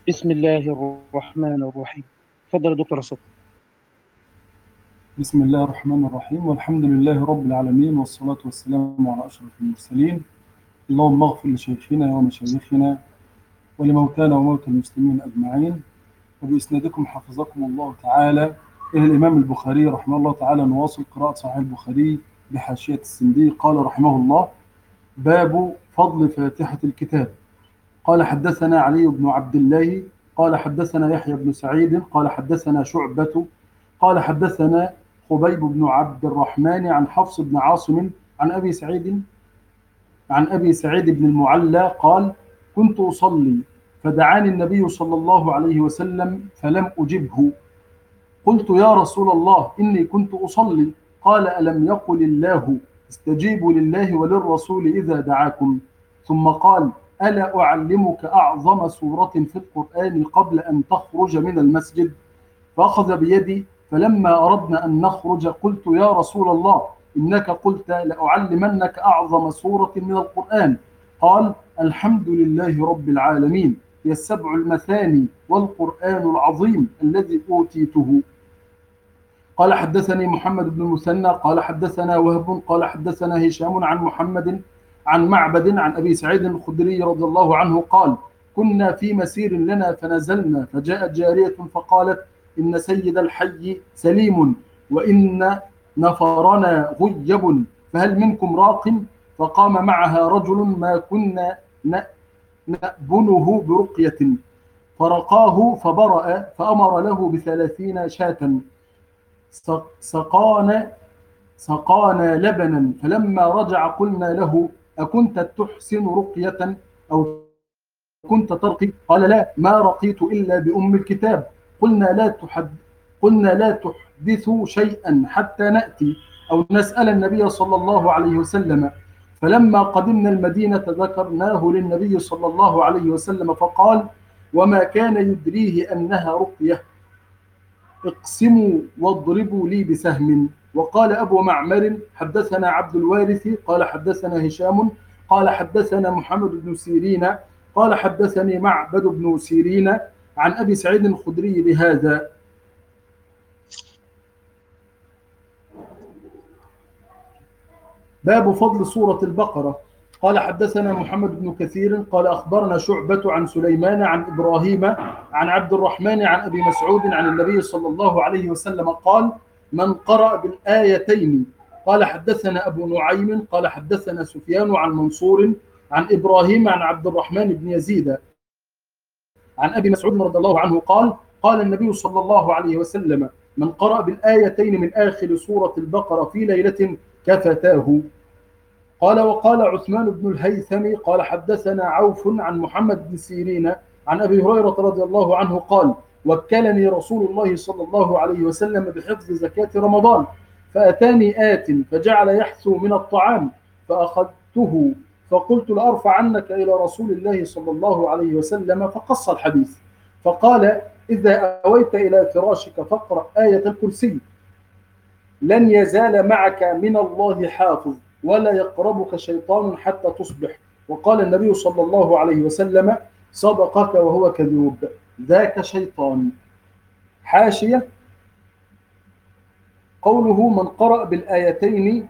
بسم الله الرحمن الرحيم. تفضل يا دكتور أسد. بسم الله الرحمن الرحيم، والحمد لله رب العالمين، والصلاة والسلام على أشرف المرسلين. اللهم اغفر لشيخنا ومشايخنا ولموتانا وموتى المسلمين أجمعين. وبإسنادكم حفظكم الله تعالى إلى الإمام البخاري رحمه الله تعالى، نواصل قراءة صحيح البخاري بحاشية السندي. قال رحمه الله: باب فضل فاتحة الكتاب. قال: حدثنا علي بن عبد الله قال حدثنا يحيى بن سعيد قال حدثنا شعبة قال حدثنا خبيب بن عبد الرحمن عن حفص بن عاصم عن أبي سعيد بن المعلى قال: كنت أصلي فدعاني النبي صلى الله عليه وسلم فلم أجبه. قلت: يا رسول الله، إني كنت أصلي. قال: ألم يقل الله استجيبوا لله وللرسول إذا دعاكم؟ ثم قال: ألا أعلمك أعظم سورة في القرآن قبل أن تخرج من المسجد؟ فأخذ بيدي، فلما أردنا أن نخرج قلت: يا رسول الله، إنك قلت لأعلمنك أعظم سورة من القرآن. قال: الحمد لله رب العالمين، هي السبع المثاني والقرآن العظيم الذي أوتيته. قال: حدثني محمد بن المثنى قال حدثنا وهب قال حدثنا هشام عن محمد عن معبد عن أبي سعيد الخدري رضي الله عنه قال: كنا في مسير لنا فنزلنا، فجاءت جارية فقالت: إن سيد الحي سليم، وإن نفرنا غيب، فهل منكم راق؟ فقام معها رجل ما كنا نأبنه برقية، فرقاه فبرأ، فأمر له ب30 شاة. سقانا سقانا لبنا، فلما رجع قلنا له: أكنت تحسن رقية أو كنت ترقي؟ قال: لا، ما رقيت إلا بأم الكتاب. قلنا لا تحدثوا شيئا حتى نأتي أو نسأل النبي صلى الله عليه وسلم. فلما قدمنا المدينة ذكرناه للنبي صلى الله عليه وسلم، فقال: وما كان يدريه أنها رقية، اقسموا واضربوا لي بسهم. وقال أبو معمر: حدثنا عبد الوارث قال حدثنا هشام قال حدثنا محمد بن سيرين قال حدثني معبد بن سيرين عن أبي سعيد الخدري بهذا. باب فضل سورة البقرة. قال: حدثنا محمد بن كثير قال أخبرنا شعبة عن سليمان عن إبراهيم عن عبد الرحمن عن أبي مسعود عن النبي صلى الله عليه وسلم قال: من قرأ بالآيتين. قال: حدثنا أبو نعيم قال حدثنا سفيان عن منصور عن إبراهيم عن عبد الرحمن بن يزيد عن أبي مسعود رضي الله عنه قال: قال النبي صلى الله عليه وسلم: من قرأ بالآيتين من آخر سورة البقرة في ليلة كفتاه. قال: وقال عثمان بن الهيثم قال حدثنا عوف عن محمد بن سيرين عن أبي هريرة رضي الله عنه قال: وكلني رسول الله صلى الله عليه وسلم بحفظ زكاة رمضان، فأتاني آت فجعل يحثو من الطعام، فأخذته فقلت: لأرفع عنك إلى رسول الله صلى الله عليه وسلم. فقص الحديث، فقال: إذا أويت إلى فراشك فاقرأ آية الكرسي، لن يزال معك من الله حافظ، ولا يقربك شيطان حتى تصبح. وقال النبي صلى الله عليه وسلم: صدقك وهو كذوب، ذاك شيطان. حاشية: قوله من قرأ بالآيتين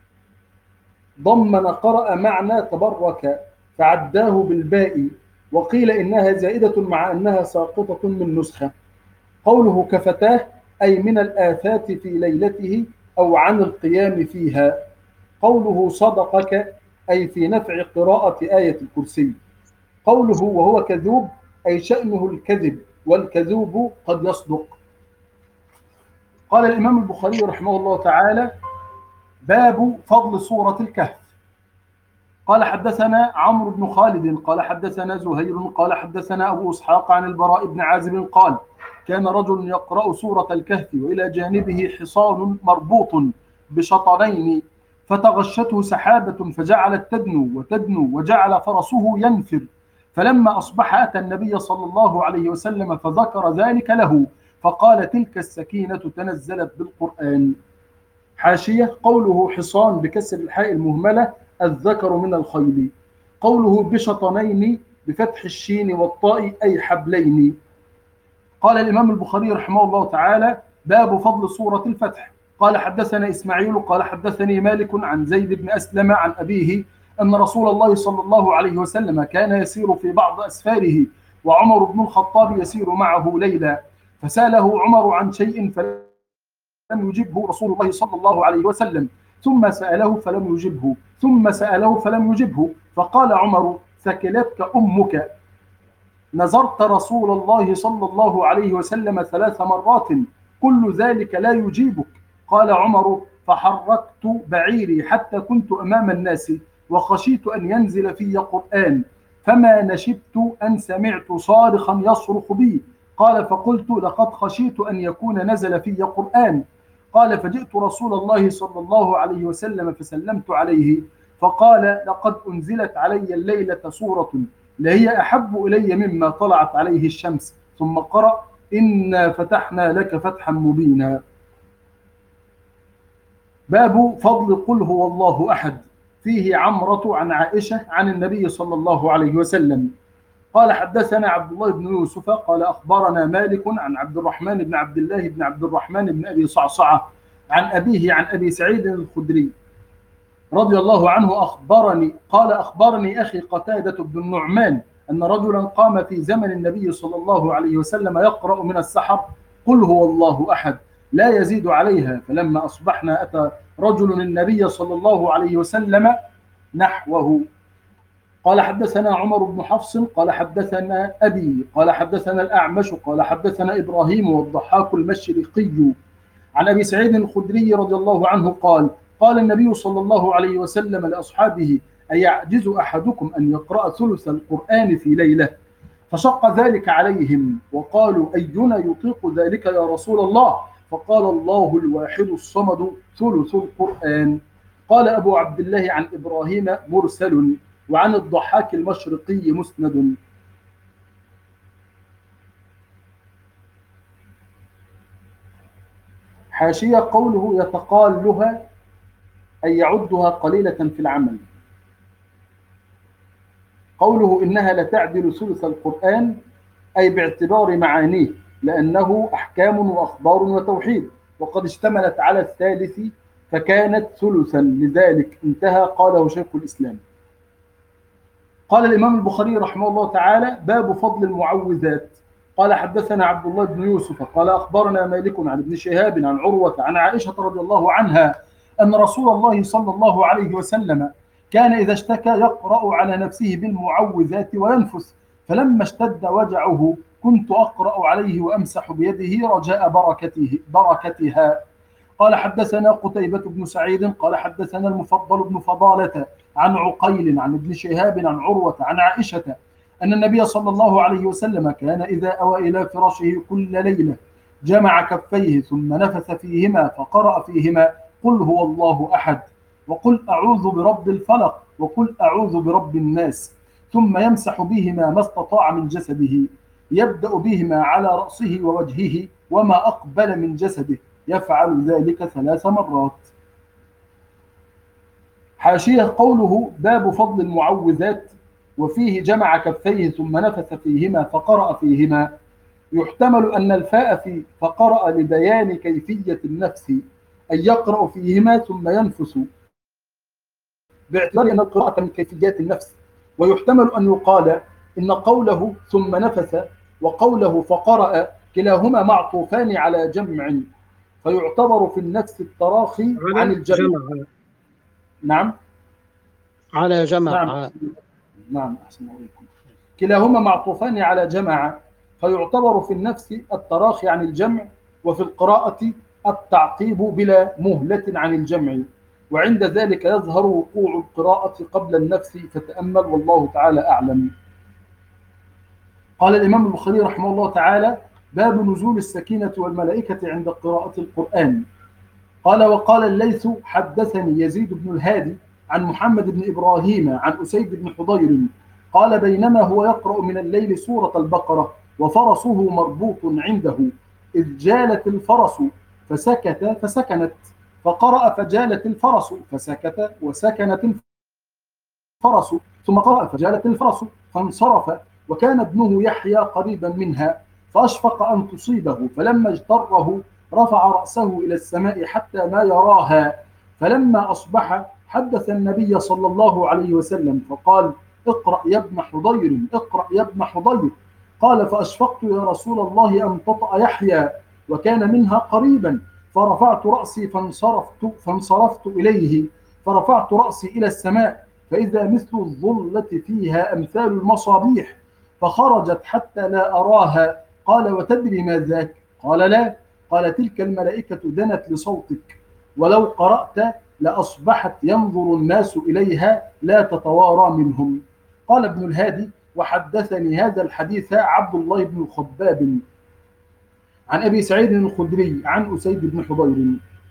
ضمن قرأ معنى تبرك، فعداه بالباء، وقيل إنها زائدة مع أنها ساقطة من نسخة. قوله كفتاه أي من الآفات في ليلته أو عن القيام فيها. قوله صدقك أي في نفع قراءة آية الكرسي. قوله وهو كذوب أي شأنه الكذب، والكذوب قد يصدق. قال الإمام البخاري رحمه الله تعالى: باب فضل سورة الكهف. قال: حدثنا عمرو بن خالد قال حدثنا زهير قال حدثنا أبو إسحاق عن البراء بن عازب قال: كان رجل يقرأ سورة الكهف وإلى جانبه حصان مربوط بشطرين، فتغشته سحابة فجعلت تدنو وتدنو وجعل فرسه ينفر، فلما أصبح أتى النبي صلى الله عليه وسلم فذكر ذلك له، فقال: تلك السكينة تنزلت بالقرآن. حاشية: قوله حصان بكسر الحاء المهملة الذكر من الخيل. قوله بشطنين بفتح الشين والطاء أي حبلين. قال الإمام البخاري رحمه الله تعالى: باب فضل سورة الفتح. قال حدثنا إسماعيل قال حدثني مالك عن زيد بن أسلم عن أبيه أن رسول الله صلى الله عليه وسلم كان يسير في بعض أسفاره وعمر بن الخطاب يسير معه ليلا، فسأله عمر عن شيء فلم يجبه رسول الله صلى الله عليه وسلم، ثم سأله فلم يجبه، ثم سأله فلم يجبه، فقال عمر: ثكلتك أمك، نظرت رسول الله صلى الله عليه وسلم 3 مرات، كل ذلك لا يجيبك. قال عمر: فحركت بعيري حتى كنت أمام الناس وخشيت أن ينزل في قرآن، فما نشبت أن سمعت صارخا يصرخ بي. قال: فقلت: لقد خشيت أن يكون نزل في قرآن. قال: فجئت رسول الله صلى الله عليه وسلم فسلمت عليه، فقال: لقد أنزلت علي الليلة سورة لهي أحب إلي مما طلعت عليه الشمس. ثم قرأ: إنا فتحنا لك فتحا مبينا. باب فضل قل هو الله أحد. فيه عمرة عن عائشة عن النبي صلى الله عليه وسلم قال: حدثنا عبد الله بن يوسف قال أخبرنا مالك عن عبد الرحمن بن عبد الله بن عبد الرحمن بن أبي صعصعة عن أبيه عن أبي سعيد الخدري رضي الله عنه قال أخبرني أخي قتادة بن النعمان أن رجلا قام في زمن النبي صلى الله عليه وسلم يقرأ من السحر: قل هو الله أحد، لا يزيد عليها، فلما أصبحنا أتى رجل النبي صلى الله عليه وسلم نحوه. قال: حدثنا عمر بن حفص قال حدثنا أبي قال حدثنا الأعمش قال حدثنا إبراهيم والضحاك المشرقي عن أبي سعيد الخدري رضي الله عنه قال: قال النبي صلى الله عليه وسلم لأصحابه: أيعجز أحدكم أن يقرأ ثلث القرآن في ليلة؟ فشق ذلك عليهم وقالوا: أينا يطيق ذلك يا رسول الله؟ فقال: الله الواحد الصمد ثلث القرآن. قال أبو عبد الله عن إبراهيم مرسل، وعن الضحاك المشرقي مسند. حاشية: قوله يتقالها أي يعدها قليلة في العمل. قوله إنها لتعدل ثلث القرآن أي باعتبار معانيه، لأنه أحكام وأخبار وتوحيد، وقد اشتملت على الثالث فكانت ثلثا، لذلك انتهى. قاله شيخ الإسلام. قال الإمام البخاري رحمه الله تعالى: باب فضل المعوذات. قال: حدثنا عبد الله بن يوسف قال أخبرنا مالك عن ابن شهاب عن عروة عن عائشة رضي الله عنها أن رسول الله صلى الله عليه وسلم كان إذا اشتكى يقرأ على نفسه بالمعوذات وينفث، فلما اشتد وجعه كنت أقرأ عليه وأمسح بيده رجاء بركتها. قال: حدثنا قتيبة بن سعيد قال حدثنا المفضل بن فضالة عن عقيل عن ابن شهاب عن عروة عن عائشة أن النبي صلى الله عليه وسلم كان إذا أوى إلى فراشه كل ليلة جمع كفيه ثم نفث فيهما فقرأ فيهما: قل هو الله أحد، وقل أعوذ برب الفلق، وقل أعوذ برب الناس، ثم يمسح بهما ما استطاع من جسده، يبدأ بهما على رأسه ووجهه وما أقبل من جسده، يفعل ذلك 3 مرات. حاشية: قوله باب فضل المعوذات وفيه جمع كفيه ثم نفث فيهما فقرأ فيهما، يحتمل أن الفاء في فقرأ لبيان كيفية النفس، أي يقرأ فيهما ثم ينفث، باعتبار أن القراءة من كيفيات النفس. ويحتمل أن يقال إن قوله ثم نفث وقوله فقرأ كلاهما معطوفان على جمع، فيعتبر في النفس التراخي عن الجمع. نعم على جمع. نعم أحسن عليكم. كلاهما معطوفان على جمع، فيعتبر في النفس التراخي عن الجمع، وفي القراءة التعقيب بلا مهلة عن الجمع، وعند ذلك يظهر وقوع القراءة قبل النفس، فتأمل والله تعالى أعلم. قال الإمام البخاري رحمه الله تعالى: باب نزول السكينة والملائكة عند قراءة القرآن. قال: وقال الليث حدثني يزيد بن الهادي عن محمد بن إبراهيم عن أسيد بن حضير قال: بينما هو يقرأ من الليل سورة البقرة وفرسه مربوط عنده، إذ جالت الفرس فسكت فسكنت، فقرأ: فجالت الفرس فسكت وسكنت الفرس، ثم قرأ: فجالت الفرس فانصرف، وكان ابنه يحيى قريبا منها، فأشفق أن تصيبه، فلما اجتره رفع رأسه إلى السماء حتى ما يراها. فلما أصبح حدث النبي صلى الله عليه وسلم فقال: اقرأ يا ابن حضير، اقرأ يا ابن حضير. قال: فأشفقت يا رسول الله أن تطأ يحيى، وكان منها قريبا، فرفعت رأسي فانصرفت إليه، فرفعت رأسي إلى السماء، فإذا مثل الظلة فيها أمثال المصابيح، فخرجت حتى لا أراها. قال: وتدري ما ذاك؟ قال: لا. قال: تلك الملائكة دنت لصوتك، ولو قرأت لأصبحت ينظر الناس إليها لا تتوارى منهم. قال ابن الهادي: وحدثني هذا الحديث عبد الله بن الخباب عن أبي سعيد الخدري عن أسيد بن حضير.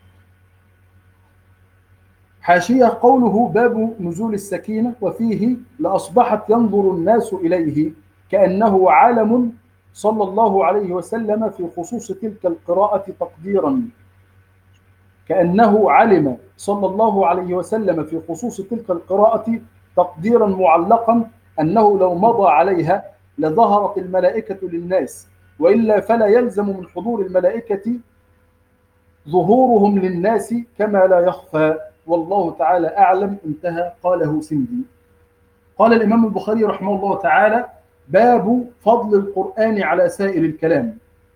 حاشية: قوله باب نزول السكينة، وفيه لأصبحت ينظر الناس إليه، كأنه عالم صلى الله عليه وسلم في خصوص تلك القراءة تقديرا، كأنه علم صلى الله عليه وسلم في خصوص تلك القراءة تقديرا معلقا، أنه لو مضى عليها لظهرت الملائكة للناس، وإلا فلا يلزم من حضور الملائكة ظهورهم للناس كما لا يخفى، والله تعالى أعلم. انتهى. قاله سندي. قال الإمام البخاري رحمه الله تعالى: باب فضل القرآن على سائر الكلام.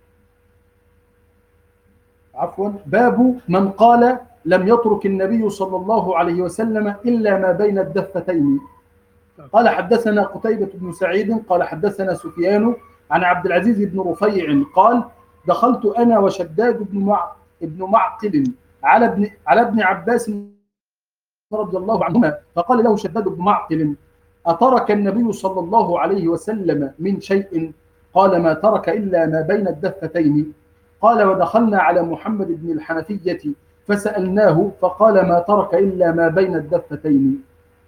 باب من قال: لم يترك النبي صلى الله عليه وسلم إلا ما بين الدفتين. قال: حدثنا قتيبة بن سعيد قال حدثنا سفيان عن عبد العزيز بن رفيع قال: دخلت أنا وشداد بن معقل على ابن عباس رضي الله عنهما، فقال له شداد بن معقل: أترك النبي صلى الله عليه وسلم من شيء؟ قال: ما ترك إلا ما بين الدفتين. قال: ودخلنا على محمد بن الحنفية فسألناه فقال: ما ترك إلا ما بين الدفتين.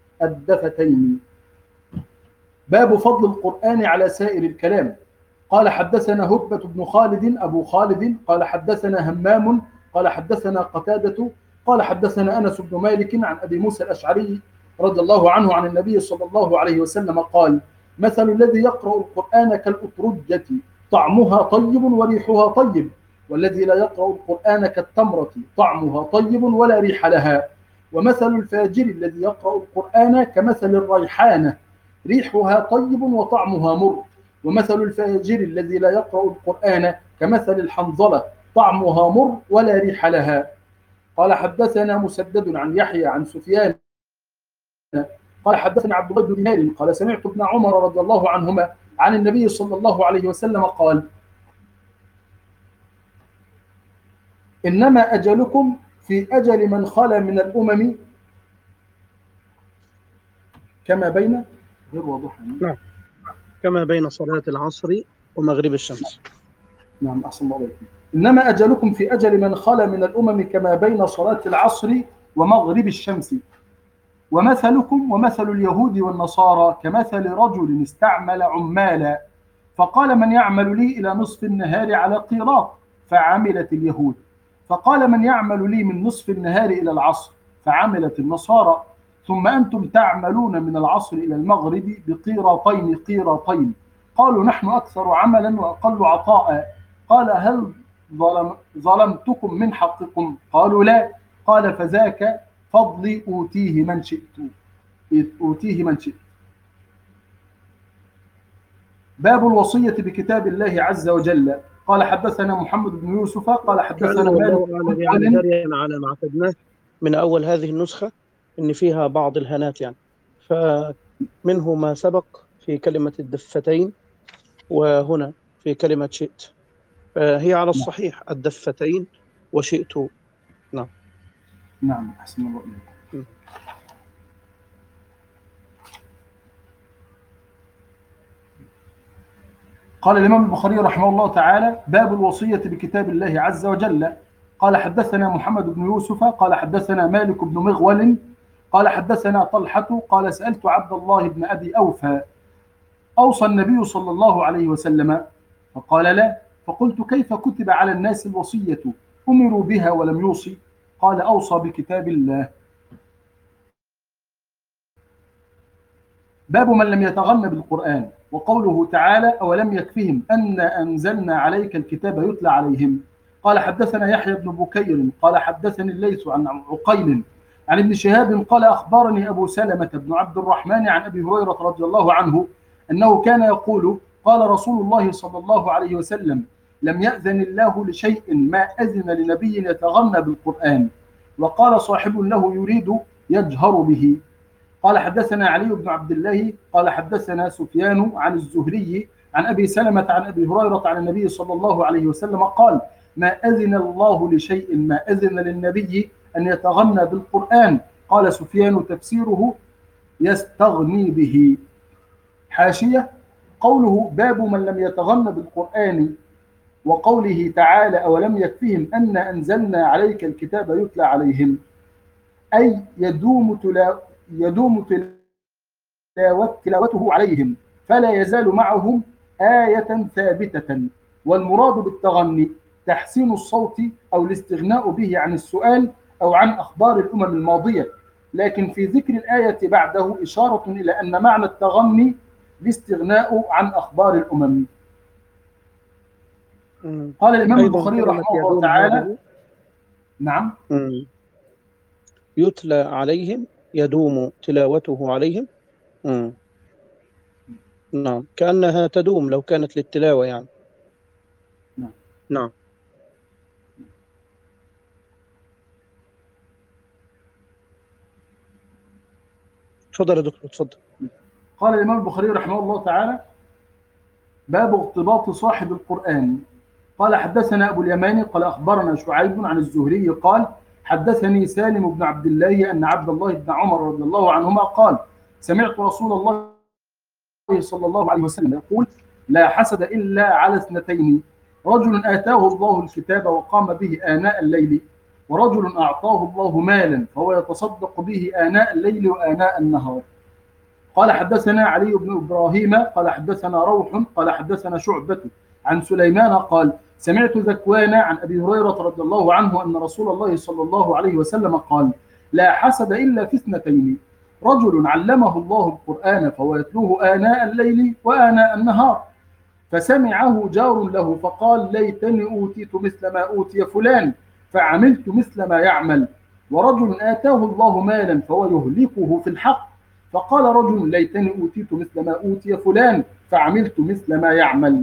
باب فضل القرآن على سائر الكلام. قال: حدثنا هتبة بن خالد أبو خالد قال حدثنا همام قال حدثنا قتادة قال حدثنا أنس بن مالك عن أبي موسى الأشعري رضي الله عنه عن النبي صلى الله عليه وسلم قال: مثل الذي يقرأ القرآن كالأترجة، طعمها طيب وريحها طيب، والذي لا يقرأ القرآن كالتمرة، طعمها طيب ولا ريح لها. ومثل الفاجر الذي يقرأ القرآن كمثل الريحانة، ريحها طيب وطعمها مر. ومثل الفاجر الذي لا يقرأ القرآن كمثل الحنظلة، طعمها مر ولا ريح لها. قال: حدثنا مسدد عن يحيى عن سفيان قال حدثنا عبد الله بن دينار قال سمعت ابن عمر رضي الله عنهما عن النبي صلى الله عليه وسلم قال: إنما أجلكم في أجل من خلا من الأمم كما بين غير واضح. نعم، كما بين صلاة العصر ومغرب الشمس. نعم، أحسن الله عليكم. إنما أجلكم في أجل من خلا من الأمم كما بين صلاة العصر ومغرب الشمس. ومثلكم ومثل اليهود والنصارى كمثل رجل استعمل عمالا، فقال: من يعمل لي إلى نصف النهار على قيراط؟ فعملت اليهود. فقال: من يعمل لي من نصف النهار إلى العصر؟ فعملت النصارى. ثم أنتم تعملون من العصر إلى المغرب بقيراطين قيراطين. قالوا: نحن أكثر عملا وأقل عطاء. قال: هل ظلمتكم من حقكم؟ قالوا: لا. قال: فذاك فضلي أوتيه من شئت. باب الوصية بكتاب الله عز وجل. قال: حدثنا محمد بن يوسف قال حدثنا مالك على ما اعتدناه من أول هذه النسخة إن فيها بعض الهنات، يعني فمنه ما سبق في كلمة الدفتين، وهنا في كلمة شئت، فهي على الصحيح الدفتين وشئت. نعم. نعم، أحسن الله إليك. قال الإمام البخاري رحمه الله تعالى: باب الوصية بكتاب الله عز وجل. قال: حدثنا محمد بن يوسف قال حدثنا مالك بن مغول قال حدثنا طلحة قال: سألت عبد الله بن أبي أوفى: أوصى النبي صلى الله عليه وسلم؟ فقال: لا. فقلت: كيف كتب على الناس الوصية؟ أمروا بها ولم يوصي؟ قال: أوصى بكتاب الله. باب من لم يتغن بالقرآن. وقوله تعالى: أولم يكفهم أن أنزلنا عليك الكتاب يتلى عليهم. قال حدثنا يحيى بن بكير قال حدثني الليث عن عقيل عن ابن شهاب قال أخبرني أبو سلمة بن عبد الرحمن عن أبي هريرة رضي الله عنه أنه كان يقول: قال رسول الله صلى الله عليه وسلم: لم يأذن الله لشيء ما أذن لنبي يتغنى بالقرآن. وقال صاحب له يريد يجهر به. قال حدثنا علي بن عبد الله قال حدثنا سفيان عن الزهري عن أبي سلمة عن أبي هريرة عن النبي صلى الله عليه وسلم قال: ما أذن الله لشيء ما أذن للنبي أن يتغنى بالقرآن. قال سفيان: تفسيره يستغني به. حاشية: قوله باب من لم يتغنى بالقرآن وقوله تعالى: أولم يكفهم أن أنزلنا عليك الكتاب يتلى عليهم، أي يدوم تلاوته عليهم فلا يزال معهم آية ثابتة. والمراد بالتغني تحسين الصوت أو الاستغناء به عن السؤال أو عن أخبار الأمم الماضية، لكن في ذكر الآية بعده إشارة إلى أن معنى التغني الاستغناء عن أخبار الأمم. قال الإمام البخاري رحمه الله تعالى: نعم، يتلى عليهم يدوم تلاوته عليهم. نعم، كأنها تدوم لو كانت للتلاوة يعني. نعم. تفضل يا دكتور، تفضل. قال الإمام البخاري رحمه الله تعالى: باب ارتباط صاحب القرآن. قال حدثنا أبو اليماني قال أخبرنا شعيب عن الزهري قال حدثني سالم بن عبد الله أن عبد الله بن عمر رضي الله عنهما قال: سمعت رسول الله صلى الله عليه وسلم يقول: لا حسد إلا على اثنتين: رجل آتاه الله الكتاب وقام به آناء الليل، ورجل أعطاه الله مالا فهو يتصدق به آناء الليل وآناء النهار. قال حدثنا علي بن إبراهيم قال حدثنا روح قال حدثنا شعبة عن سليمان قال: سمعت ذكوان عن أبي هريرة رضي الله عنه أن رسول الله صلى الله عليه وسلم قال: لا حسد إلا في اثنتين: رجل علمه الله القرآن فهو يتلوه آناء الليل وآناء النهار، فسمعه جار له فقال: ليتني أوتيت مثل ما أوتي فلان فعملت مثل ما يعمل. ورجل آتاه الله مالا فهو يهلكه في الحق، فقال رجل: ليتني أوتيت مثل ما أوتي فلان فعملت مثل ما يعمل.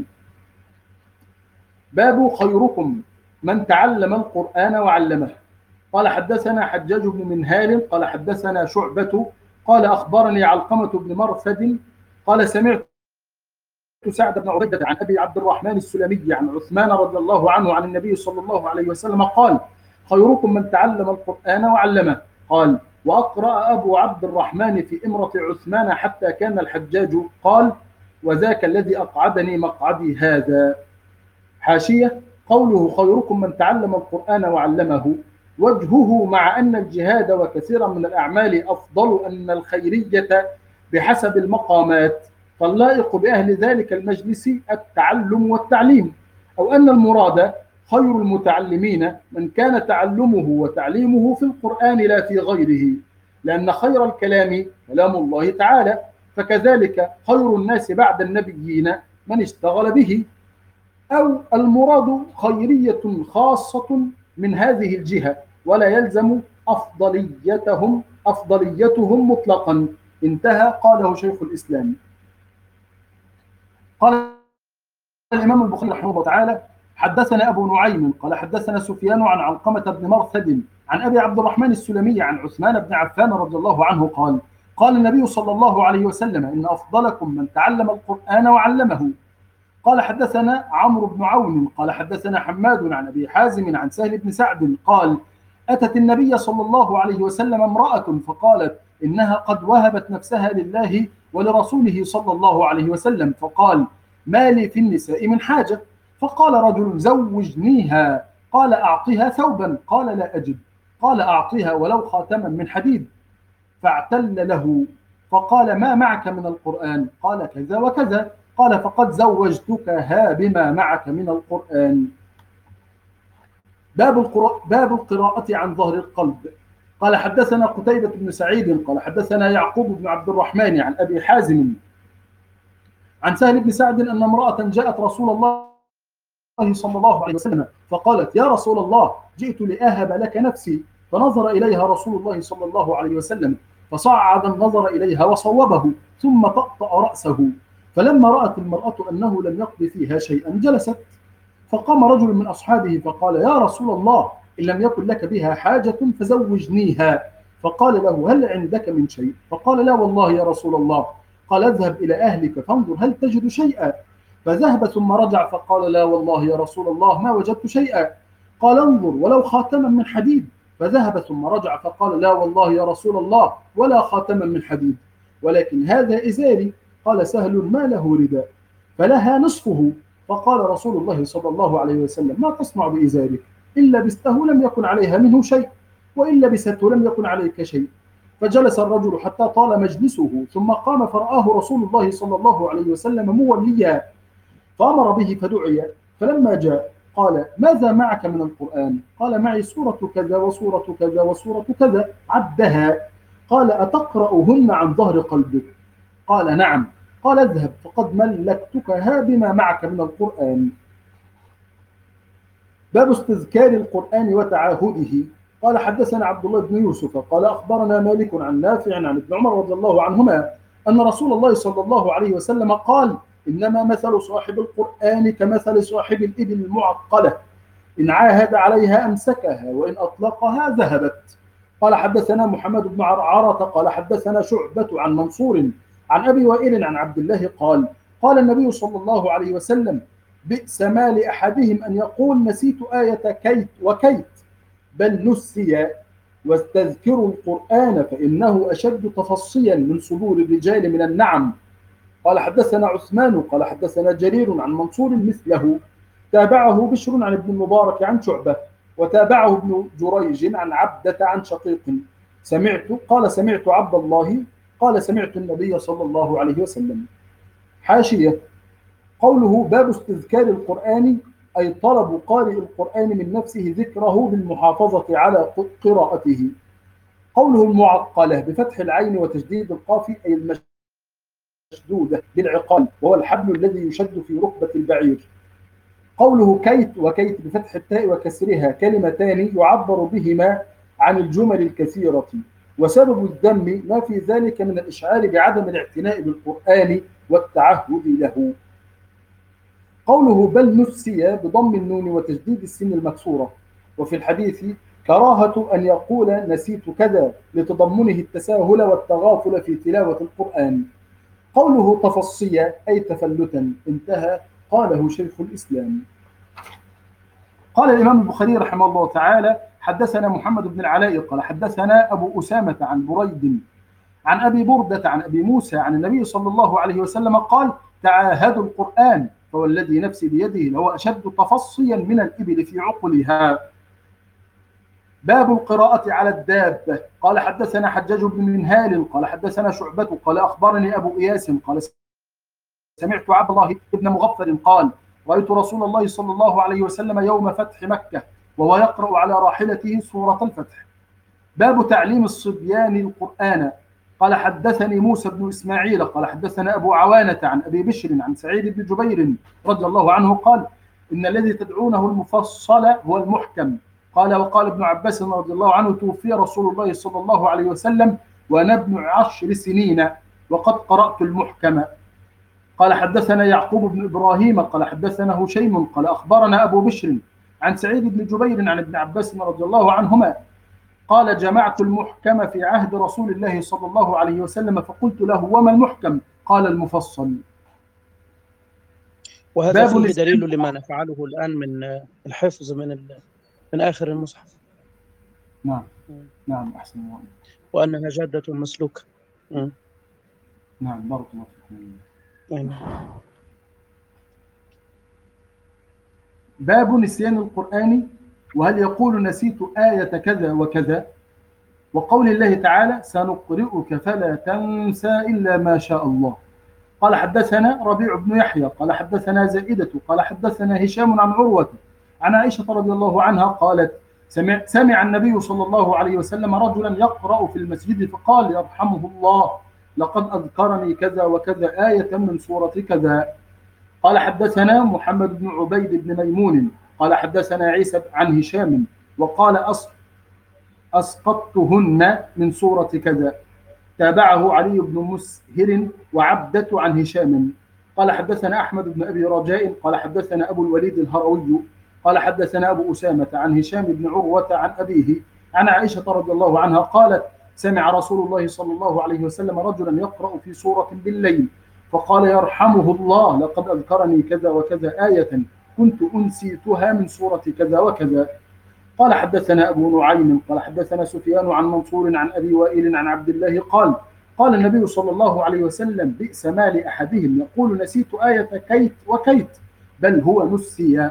باب خيركم من تعلم القرآن وعلمه. قال حدثنا حجاج بن منهال قال حدثنا شعبة قال أخبرني علقمة بن مرثد قال سمعت سعد بن عبيدة عن أبي عبد الرحمن السلمي عن عثمان رضي الله عنه عن النبي صلى الله عليه وسلم قال: خيركم من تعلم القرآن وعلمه. قال: وأقرأ أبو عبد الرحمن في إمرة عثمان حتى كان الحجاج قال: وذاك الذي أقعدني مقعدي هذا. حاشية: قوله خيركم من تعلم القرآن وعلمه وجهه مع أن الجهاد وكثيرا من الأعمال أفضل أن الخيرية بحسب المقامات، فاللائق بأهل ذلك المجلس التعلم والتعليم، أو أن المراد خير المتعلمين من كان تعلمه وتعليمه في القرآن لا في غيره، لأن خير الكلام كلام الله تعالى، فكذلك خير الناس بعد النبيين من اشتغل به، أو المراد خيرية خاصة من هذه الجهة ولا يلزم أفضليتهم مطلقا. انتهى. قاله شيخ الإسلام. قال الإمام البخاري رحمه الله تعالى: حدثنا أبو نعيم قال حدثنا سفيان عن علقمة بن مرثد عن أبي عبد الرحمن السلمي عن عثمان بن عفان رضي الله عنه قال: قال النبي صلى الله عليه وسلم: إن أفضلكم من تعلم القرآن وعلمه. قال حدثنا عمرو بن عون قال حدثنا حماد عن أبي حازم عن سهل بن سعد قال: أتت النبي صلى الله عليه وسلم امرأة فقالت: إنها قد وهبت نفسها لله ولرسوله صلى الله عليه وسلم، فقال: ما لي في النساء من حاجة. فقال رجل: زوجنيها. قال: أعطها ثوبا. قال: لا أجد. قال: أعطها ولو خاتما من حديد. فاعتل له فقال: ما معك من القرآن؟ قال: كذا وكذا. قال: فقد زوجتكها بما معك من القرآن. باب القراءة عن ظهر القلب. قال حدثنا قتيبة بن سعيد قال حدثنا يعقوب بن عبد الرحمن عن أبي حازم عن سهل بن سعد أن امرأة جاءت رسول الله صلى الله عليه وسلم فقالت: يا رسول الله، جئت لأهب لك نفسي. فنظر إليها رسول الله صلى الله عليه وسلم فصعد النظر إليها وصوبه ثم طأطأ رأسه. فلما رأت المرأة أنه لم يقض فيها شيئا جلست. فقام رجل من أصحابه فقال: يا رسول الله، إن لم يكن لك بها حاجة فزوجنيها. فقال له: هل عندك من شيء؟ فقال: لا والله يا رسول الله. قال: اذهب إلى أهلك فانظر هل تجد شيئا. فذهب ثم رجع فقال: لا والله يا رسول الله ما وجدت شيئا. قال: انظر ولو خاتما من حديد. فذهب ثم رجع فقال: لا والله يا رسول الله ولا خاتما من حديد، ولكن هذا إزاري. قال سهل: ما له رداء؟ فلها نصفه. فقال رسول الله صلى الله عليه وسلم: ما تصنع بإزارك؟ إن لبسته لم يكن عليها منه شيء، وإن لبسته لم يكن عليك شيء. فجلس الرجل حتى طال مجلسه، ثم قام فرآه رسول الله صلى الله عليه وسلم موليا، فأمر به فدعي. فلما جاء قال: ماذا معك من القرآن؟ قال: معي سورة كذا وسورة كذا وسورة كذا، عدها. قال: أتقرأهن عن ظهر قلبك؟ قال: نعم. قال: اذهب فقد ملكتكها بما معك من القرآن. باب استذكار القرآن وتعاهده. قال حدثنا عبد الله بن يوسف قال أخبرنا مالك عن نافع عن ابن عمر رضي الله عنهما أن رسول الله صلى الله عليه وسلم قال: إنما مثل صاحب القرآن كمثل صاحب الإبل المعقلة، إن عاهد عليها أمسكها وإن أطلقها ذهبت. قال حدثنا محمد بن عرعرة قال حدثنا شعبة عن منصور عن أبي وائل عن عبد الله قال: قال النبي صلى الله عليه وسلم: بئس ما لأحدهم أن يقول نسيت آية كيت وكيت، بل نسي واستذكروا القرآن فإنه أشد تفصيا من صدور الرجال من النعم. قال حدثنا عثمان قال حدثنا جرير عن منصور مثله، تابعه بشر عن ابن المبارك عن شعبة، وتابعه ابن جريج عن عبدة عن شقيق سمعت عبد الله قال سمعت النبي صلى الله عليه وسلم. حاشية: قوله باب استذكار القرآن أي طلب قارئ القرآن من نفسه ذكره بالمحافظة على قراءته. قوله المعقلة بفتح العين وتشديد القاف أي المشدودة بالعقال، وهو الحبل الذي يشد في ركبة البعير. قوله كيت وكيت بفتح التاء وكسرها كلمتان يعبر بهما عن الجمل الكثيرة، وسبب الذم ما في ذلك من الإشعار بعدم الاعتناء بالقرآن والتعهد له. قوله بل نسي بضم النون وتشديد السين المكسورة، وفي الحديث كراهة أن يقول نسيت كذا لتضمنه التساهل والتغافل في تلاوة القرآن. قوله تفصيا أي تفلتا، انتهى. قاله شيخ الإسلام. قال الإمام البخاري رحمه الله تعالى: حدثنا محمد بن العلاء قال حدثنا أبو أسامة عن بريد عن أبي بردة عن أبي موسى عن النبي صلى الله عليه وسلم قال: تعاهدوا القرآن فوالذي نفسي بيده لهو أشد تفصيا من الإبل في عقلها. باب القراءة على الدابة. قال حدثنا حجاج بن منهال قال حدثنا شعبة قال أخبرني أبو إياس قال سمعت عبد الله بن مغفر قال: رأيت رسول الله صلى الله عليه وسلم يوم فتح مكة وهو يقرأ على راحلته سورة الفتح. باب تعليم الصبيان القرآن. قال حدثني موسى بن إسماعيل قال حدثنا أبو عوانة عن أبي بشر عن سعيد بن جبير رضي الله عنه قال: إن الذي تدعونه المفصل هو المحكم. قال وقال ابن عباس رضي الله عنه: توفي رسول الله صلى الله عليه وسلم وأنا ابن 10 سنين وقد قرأت المحكم. قال حدثنا يعقوب بن إبراهيم قال حدثنا هشيم قال أخبرنا أبو بشر عن سعيد بن جبير عن ابن عباس رضي الله عنهما قال: جمعت المحكم في عهد رسول الله صلى الله عليه وسلم فقلت له: وما المحكم؟ قال: المفصل. وهذا فيه دليل لما نفعله الآن من الحفظ من آخر المصحف. نعم أحسن الله. وأنها جادة مسلوكة. نعم بارك الله فيكم. باب نسيان القرآن، وهل يقول نسيت آية كذا وكذا، وقول الله تعالى: سنقرئك فلا تنسى إلا ما شاء الله. قال حدثنا ربيع بن يحيى قال حدثنا زائدة قال حدثنا هشام عن عروة عن عائشة رضي الله عنها قالت: سمع النبي صلى الله عليه وسلم رجلا يقرأ في المسجد فقال يرحمه الله لقد أذكرني كذا وكذا آية من سورة كذا. قال حدثنا محمد بن عبيد بن ميمون قال حدثنا عيسى عن هشام وقال أسقطتهن من سورة كذا. تابعه علي بن مسهر وعبدة عن هشام. قال حدثنا أحمد بن أبي رجاء قال حدثنا أبو الوليد الهروي قال حدثنا أبو أسامة عن هشام بن عروة عن أبيه عن عائشة رضي الله عنها قالت سمع رسول الله صلى الله عليه وسلم رجلا يقرأ في سورة بالليل فقال يرحمه الله لقد أذكرني كذا وكذا آية كنت أنسيتها من سورة كذا وكذا. قال حدثنا أبو نعيم قال حدثنا سفيان عن منصور عن أبي وائل عن عبد الله قال النبي صلى الله عليه وسلم بئس ما لأحدهم يقول نسيت آية كيت وكيت بل هو نسي.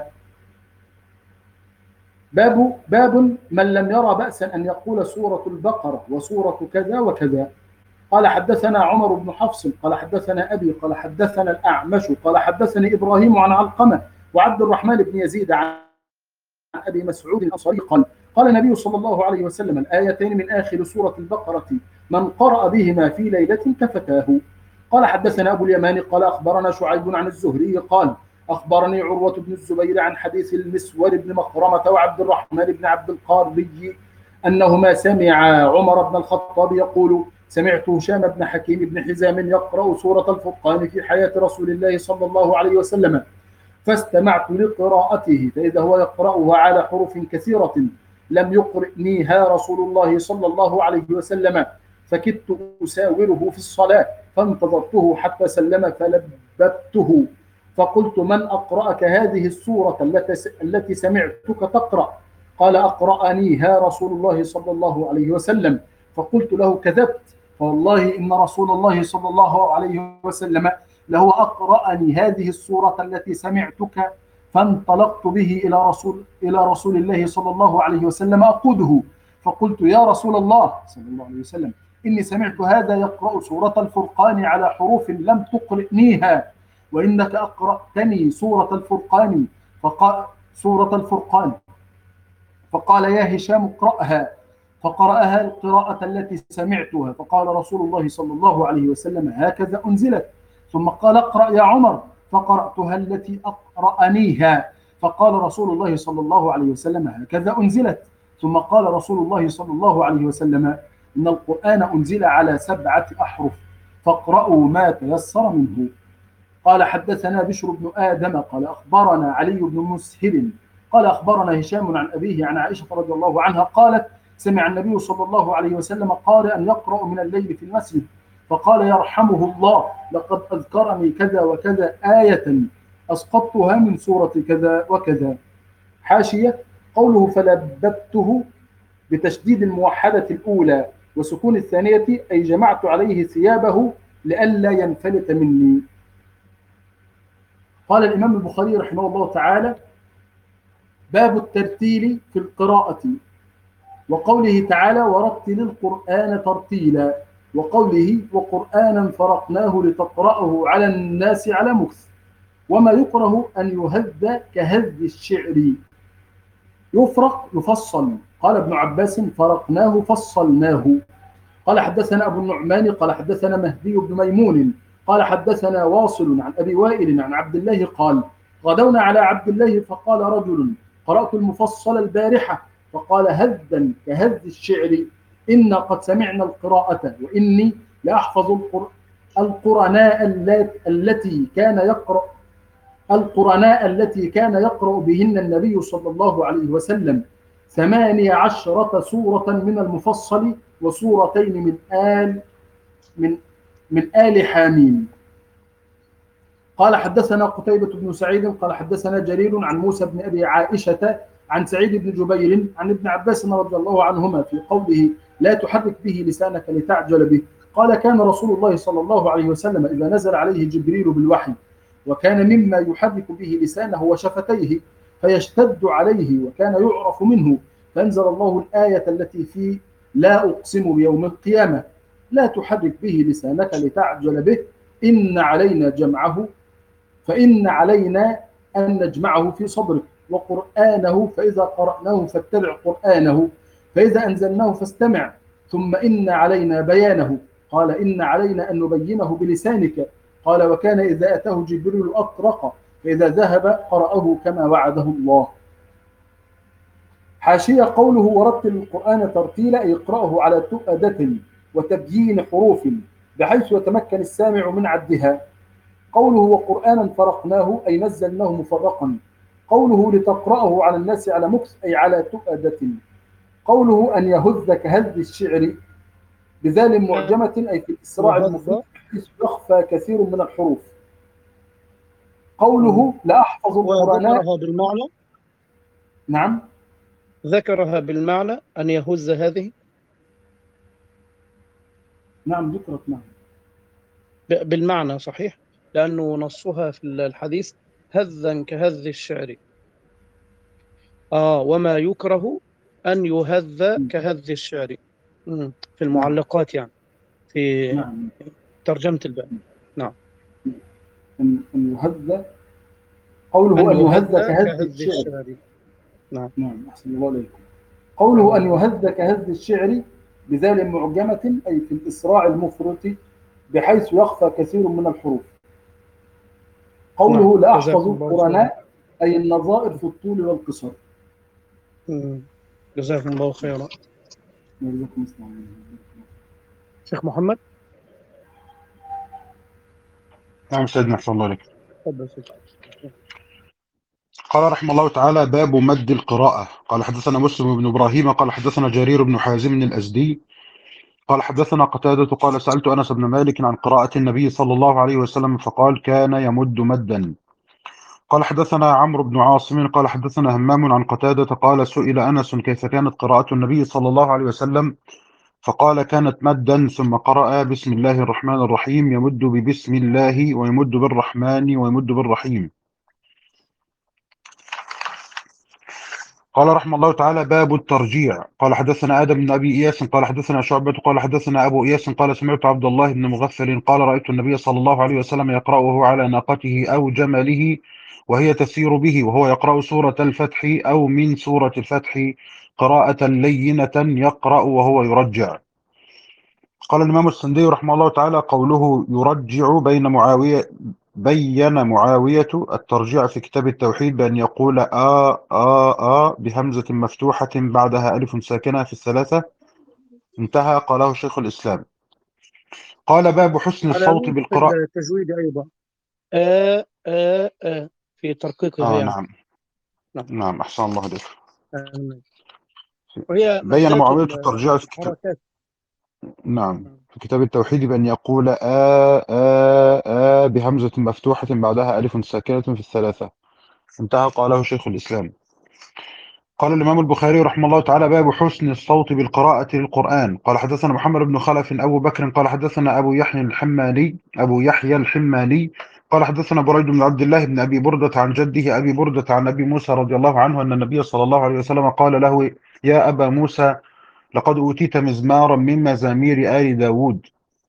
باب من لم يرى بأسا أن يقول سورة البقرة وسورة كذا وكذا. قال حدثنا عمر بن حفص قال حدثنا أبي قال حدثنا الأعمش قال حدثني إبراهيم عن علقمة وعبد الرحمن بن يزيد عن أبي مسعود الأنصاري قال النبي صلى الله عليه وسلم الآيتين من آخر سورة البقرة من قرأ بهما في ليلة كفتاه. قال حدثنا أبو اليمان قال أخبرنا شعيب عن الزهري قال أخبرني عروة بن الزبير عن حديث المسور بن مخرمة وعبد الرحمن بن عبد القاري أنهما سمع عمر بن الخطاب يقول سمعت هشام بن حكيم بن حزام يقرأ سورة الفرقان في حياة رسول الله صلى الله عليه وسلم فاستمعت لقراءته فإذا هو يقرأها على حروف كثيرة لم يقرئنيها رسول الله صلى الله عليه وسلم فكدت أساوره في الصلاة فانتظرته حتى سلم فلببته فقلت من أقرأك هذه السورة التي سمعتك تقرأ؟ قال أقرأنيها رسول الله صلى الله عليه وسلم. فقلت له كذبت فوالله إن رسول الله صلى الله عليه وسلم لهو أقرأني هذه السورة التي سمعتك. فانطلقت به إلى رسول الله صلى الله عليه وسلم أقوده فقلت يا رسول الله صلى الله عليه وسلم إني سمعت هذا يقرأ سورة الفرقان على حروف لم تقرئنيها وإنك أقرأتني سورة الفرقان فقال يا هشام اقرأها فقرأها القراءة التي سمعتها فقال رسول الله صلى الله عليه وسلم هكذا أنزلت. ثم قال اقرأ يا عمر فقرأتها التي أقرأنيها فقال رسول الله صلى الله عليه وسلم هكذا أنزلت. ثم قال رسول الله صلى الله عليه وسلم إن القرآن أنزل على 7 أحرف فاقرأوا ما تيسر منه. قال حدثنا بشر بن آدم قال أخبرنا علي بن مسهر قال أخبرنا هشام عن أبيه عن عائشة رضي الله عنها قالت سمع النبي صلى الله عليه وسلم قارئا يقرأ من الليل في المسجد فقال يرحمه الله لقد أذكرني كذا وكذا آية أسقطتها من سورة كذا وكذا. حاشية قوله فلببته بتشديد الموحدة الأولى وسكون الثانية أي جمعت عليه ثيابه لئلا ينفلت مني. قال الإمام البخاري رحمه الله تعالى باب الترتيل في القراءة وقوله تعالى ورتل القرآن ترتيلا وقوله وقرآنا فرقناه لتقرأه على الناس على مكث وما يكره أن يهذ كهذ الشعر يفرق يفصل. قال ابن عباس فرقناه فصلناه. قال حدثنا أبو النعمان قال حدثنا مهدي بن ميمون قال حدثنا واصل عن أبي وائل عن عبد الله قال غدونا على عبد الله فقال رجل قرأت المفصل البارحة فقال هذا كهذ الشعر إن قد سمعنا القراءة وإني لأحفظ القرناء التي كان يقرأ بهن النبي صلى الله عليه وسلم 18 سورة من المفصل وسورتين من آل حاميم. قال حدثنا قتيبة بن سعيد قال حدثنا جرير عن موسى بن أبي عائشة عن سعيد بن جبير عن ابن عباس رضي الله عنهما في قوله لا تحرك به لسانك لتعجل به. قال كان رسول الله صلى الله عليه وسلم إذا نزل عليه جبريل بالوحي وكان مما يحرك به لسانه وشفتيه فيشتد عليه وكان يعرف منه فأنزل الله الآية التي في لا أقسم بيوم القيامة لا تحرك به لسانك لتعجل به إن علينا جمعه فإن علينا أن نجمعه في صدرك وقرآنه فإذا قرأناه فاتبع قرآنه فإذا أنزلناه فاستمع ثم إن علينا بيانه. قال إن علينا أن نبينه بلسانك. قال وكان إذا أتاه جبريل أطرق فإذا ذهب قرأه كما وعده الله. حاشية قوله ورتل القرآن ترتيلا أي اقرأه على تؤدة وتبيين حروف بحيث يتمكن السامع من عدها. قوله وقرآنا فرقناه أي نزلناه مفرقا. قوله لتقرأه على الناس على مكث أي على تؤدة. قوله أن يهز كهز الشعر بذال معجمة أي في الإسراع المفرط حيث يخفى كثير من الحروف. قوله لأحفظ القرآن. وذكرها بالمعنى. نعم ذكرها بالمعنى أن يهز هذه. نعم ذكرت نعم بالمعنى صحيح، لأنه نصها في الحديث هذا كهذ الشعر. وما يكره أن يهذ كهذ الشعر في المعلقات، يعني في نعم ترجمة الباب. نعم. أن يهذ. قوله أن يهذ كهذ الشعر. نعم أحسن الله عليكم. قوله أن يهذ كهذ الشعر بذال معجمة أي في الإسراع المفرط بحيث يخفى كثير من الحروف. قوله لا أحفظ القرآن أي النظائر في الطول والقصر. جزاكم الله خيرا. شيخ محمد. نعم سيدنا أحسن الله عليك. تفضل. قال رحمه الله تعالى باب مد القراءة. قال حدثنا مسلم بن إبراهيم قال حدثنا جرير بن حازم الأزدي قال حدثنا قتادة قال سألت أنس بن مالك عن قراءة النبي صلى الله عليه وسلم فقال كان يمد مدا. قال حدثنا عمرو بن عاصم قال حدثنا همام عن قتادة قال سئل أنس كيف كانت قراءة النبي صلى الله عليه وسلم فقال كانت مدا ثم قرأ بسم الله الرحمن الرحيم يمد ببسم الله ويمد بالرحمن ويمد بالرحيم. قال رحمه الله تعالى باب الترجيع. قال حدثنا آدم بن أبي إياس قال حدثنا شعبة قال حدثنا أبو إياس قال سمعت عبد الله بن مغفل قال رأيت النبي صلى الله عليه وسلم يقرأه على ناقته أو جمله وهي تسير به وهو يقرأ سورة الفتح أو من سورة الفتح قراءة لينة يقرأ وهو يرجع. قال الإمام السندي رحمه الله تعالى قوله يرجع بين معاوية الترجيع في كتاب التوحيد بأن يقول بهمزة مفتوحة بعدها ألف ساكنة في الثلاثة انتهى. قاله شيخ الإسلام. قال باب حسن الصوت بالقراءة. التجويد أيضا في ترقيقها يعني. نعم أحسن الله عليك. وهي بين معاوية الترجيع في كتاب في كتاب التوحيد بأن يقول بهمزة مفتوحة بعدها ألف ساكنة في الثلاثة انتهى. قاله شيخ الإسلام. قال الإمام البخاري رحمه الله تعالى باب حسن الصوت بالقراءة للقرآن. قال حدثنا محمد بن خلف أبو بكر قال حدثنا أبو يحيى الحماني قال حدثنا بريد بن عبد الله بن أبي بردة عن جده أبي بردة عن أبي موسى رضي الله عنه أن النبي صلى الله عليه وسلم قال له يا أبا موسى لقد أوتيت مزمارا من مزامير آل داود.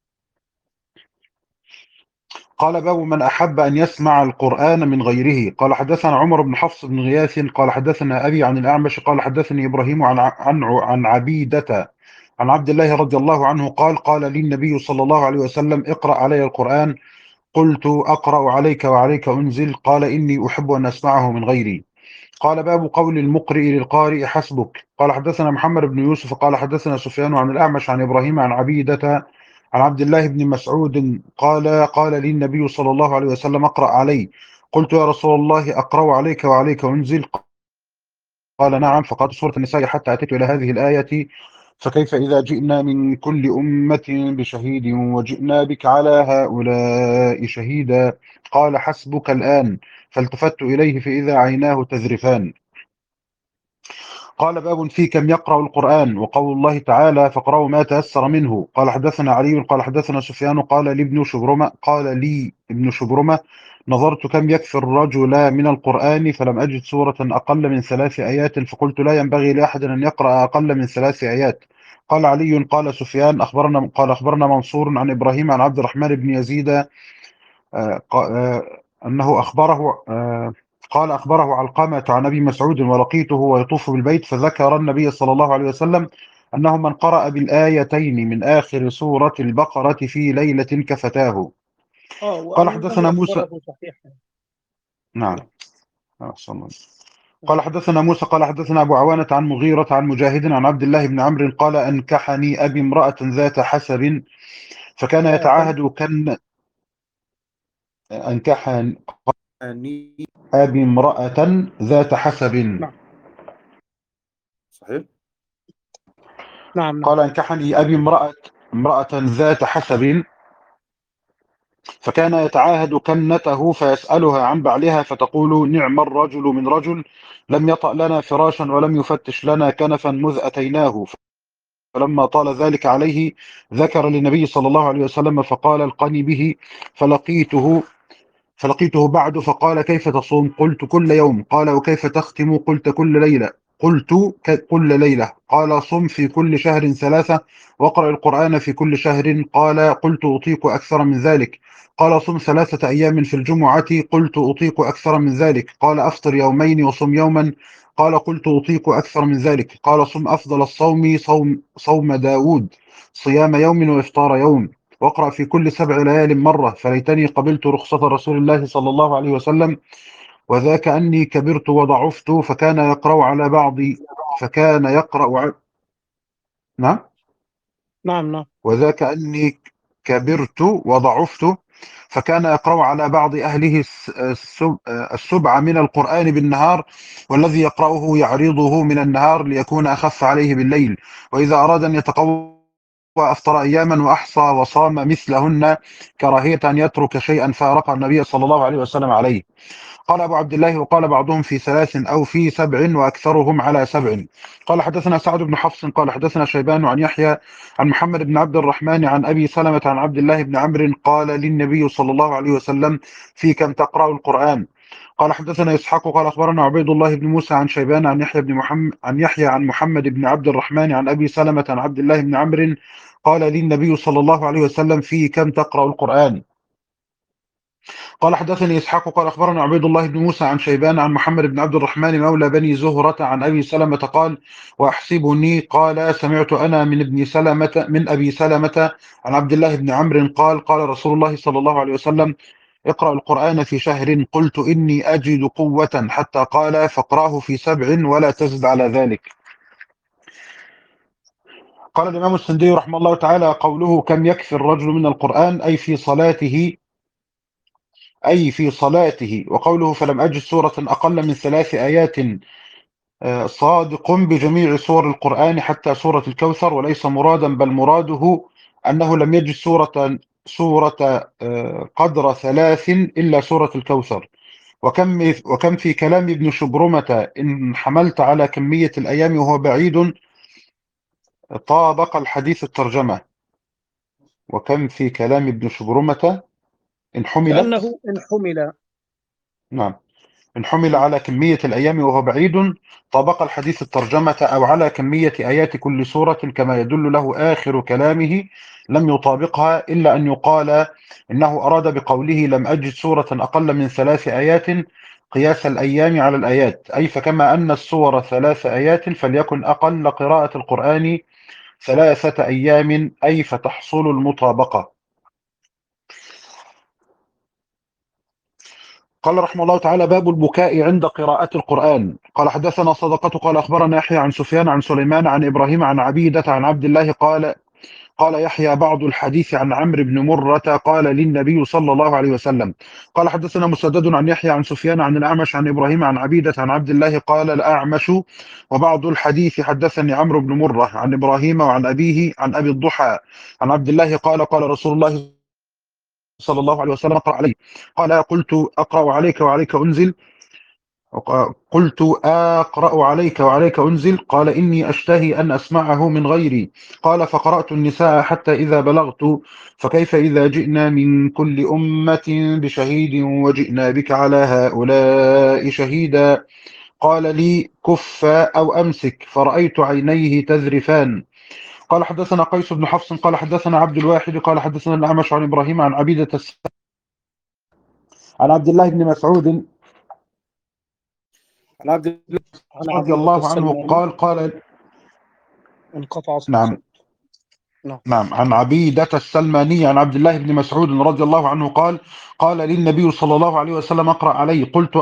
قال باب من أحب أن يسمع القرآن من غيره. قال حدثنا عمر بن حفص بن غياث قال حدثنا أبي عن الأعمش قال حدثني إبراهيم عن عبيدة عن عبد الله رضي الله عنه قال لي النبي صلى الله عليه وسلم اقرأ علي القرآن. قلت أقرأ عليك وعليك أنزل. قال إني أحب أن أسمعه من غيري. قال باب قول المقرئ للقارئ حسبك. قال حدثنا محمد بن يوسف قال حدثنا سفيان عن الأعمش عن إبراهيم عن عبيدة عن عبد الله بن مسعود قال لي النبي صلى الله عليه وسلم اقرأ علي. قلت يا رسول الله أقرأ عليك وعليك أنزل. قال نعم. فقرأت سورة النساء حتى أتيت إلى هذه الآية فكيف إذا جئنا من كل أمة بشهيد وجئنا بك على هؤلاء شهيدا. قال حسبك الآن. فالتفت إليه فإذا عيناه تذرفان. قال باب في كم يقرأ القرآن وقول الله تعالى فاقرأوا ما تيسر منه. قال حدثنا علي قال حدثنا سفيان قال لي ابن شبرمة نظرت كم يكفي الرجل من القرآن فلم أجد سورة أقل من 3 آيات فقلت لا ينبغي لأحد أن يقرأ أقل من 3 آيات. قال علي قال سفيان أخبرنا منصور عن إبراهيم عن عبد الرحمن بن يزيد أنه أخبره قال أخبره علقمة عن أبي مسعود ولقيته ويطوف بالبيت فذكر النبي صلى الله عليه وسلم أنه من قرأ بالآيتين من آخر سورة البقرة في ليلة كفتاه. قال حدثنا وأنه موسى. أخبره صحيحا. نعم. أحسن الله. قال حدثنا موسى قال حدثنا أبو عوانة عن مغيرة عن مجاهد عن عبد الله بن عمرو قال أنكحني أبي امرأة ذات حسب فكان يتعاهد أنكحني أبي امرأة ذات حسب. نعم صحيح. نعم. قال أنكحني أبي امرأة ذات حسب فكان يتعاهد كنته فيسألها عن بعلها فتقول نعم الرجل من رجل لم يطأ لنا فراشا ولم يفتش لنا كنفا مذ أتيناه. فلما طال ذلك عليه ذكر للنبي صلى الله عليه وسلم فقال القني به فلقيته بعد فقال كيف تصوم؟ قلت كل يوم. قال وكيف تختم؟ قلت كل ليلة. كل ليلة. قال صم في كل شهر 3 واقرأ القرآن في كل شهر. قال قلت أطيق أكثر من ذلك. قال صم 3 أيام في الجمعة. قلت أطيق أكثر من ذلك. قال أفطر يومين وصم يوما. قال قلت أطيق أكثر من ذلك. قال صم أفضل الصوم صوم داود صيام يوم وإفطار يوم واقرأ في كل 7 ليال مرة فليتني قبلت رخصة رسول الله صلى الله عليه وسلم وذاك أني كبرت وضعفت فكان يقرأ على بعض نعم. نعم. وذاك أني كبرت وضعفت فكان يقرأ على بعض أهله السبع من القرآن بالنهار والذي يقرأه يعرضه من النهار ليكون أخف عليه بالليل وإذا أراد أن يتقوى وأفطر أياما وأحصى وصام مثلهن كراهية أن يترك شيئا فارق النبي صلى الله عليه وسلم عليه. قال أبو عبد الله وقال بعضهم في 3 أو في 7 وأكثرهم على 7. قال حدثنا سعد بن حفص قال حدثنا شيبان عن يحيى عن محمد بن عبد الرحمن عن أبي سلمة عن عبد الله بن عمرو قال للنبي صلى الله عليه وسلم في كم تقرأ القرآن؟ قال حدثنا إسحاق قال أخبرنا عبيد الله بن موسى عن شيبان عن يحيى عن محمد بن عبد الرحمن عن أبي سلمة عن عبد الله بن عمرو قال للنبي صلى الله عليه وسلم في كم تقرأ القرآن؟ قال حدثني إسحاق قال أخبرنا عبيد الله بن موسى عن شيبان عن محمد بن عبد الرحمن مولى بني زهرة عن أبي سلمة قال وأحسبني قال سمعت أنا من أبي سلمة عن عبد الله بن عمرو قال قال رسول الله صلى الله عليه وسلم اقرأ القرآن في شهر قلت إني أجد قوة حتى قال فاقرأه في 7 ولا تزد على ذلك. قال الإمام السندي رحمه الله تعالى قوله كم يكفي الرجل من القرآن أي في صلاته وقوله فلم أجد سورة أقل من 3 آيات صادق بجميع سور القرآن حتى سورة الكوثر وليس مرادا بل مراده أنه لم يجد سورة قدر 3 إلا سورة الكوثر. وكم في كلام ابن شبرمة إن حملت على كمية الأيام وهو بعيد طابق الحديث الترجمة. وكم في كلام ابن شبرمة إن حملت كأنه إن حمل. نعم إن حمل على كمية الأيام وهو بعيد طابق الحديث الترجمة أو على كمية آيات كل سورة كما يدل له آخر كلامه لم يطابقها إلا أن يقال إنه أراد بقوله لم أجد سورة أقل من 3 آيات قياس الأيام على الآيات أي فكما أن السور 3 آيات فليكن أقل قراءة القرآن 3 أيام أي فتحصل المطابقة. قال رحمه الله تعالى باب البكاء عند قراءة القرآن. قال حدثنا صدقة قال أخبرنا يحيى عن سفيان عن سليمان عن إبراهيم عن عبيدة عن عبد الله قال يحيى بعض الحديث عن عمرو بن مرة قال للنبي صلى الله عليه وسلم. قال حدثنا مسدد عن يحيى عن سفيان عن الأعمش عن إبراهيم عن عبيدة عن عبد الله قال الأعمش وبعض الحديث حدثني عمرو بن مرة عن إبراهيم وعن أبيه عن أبي الضحى عن عبد الله قال قال رسول الله صلى الله عليه وسلم اقرأ علي. قال قلت أقرأ عليك وعليك أنزل. قلت أقرأ عليك وعليك أنزل. قال إني أشتهي أن أسمعه من غيري. قال فقرأت النساء حتى إذا بلغت فكيف إذا جئنا من كل أمة بشهيد وجئنا بك على هؤلاء شهيدا. قال لي كف أو أمسك فرأيت عينيه تذرفان. قال حدثنا قيس بن حفص قال حدثنا عبد الواحد قال حدثنا الأعمش عن إبراهيم عن عبيدة عن عبد الله بن مسعود عن عبد الله عن رضي عبيدة الله عنه السلماني. قال انقطع نعم الصوت. نعم. نعم عن عبيدة السلماني عن عبد الله بن مسعود رضي الله عنه قال لي النبي صلى الله عليه وسلم اقرأ علي. قلت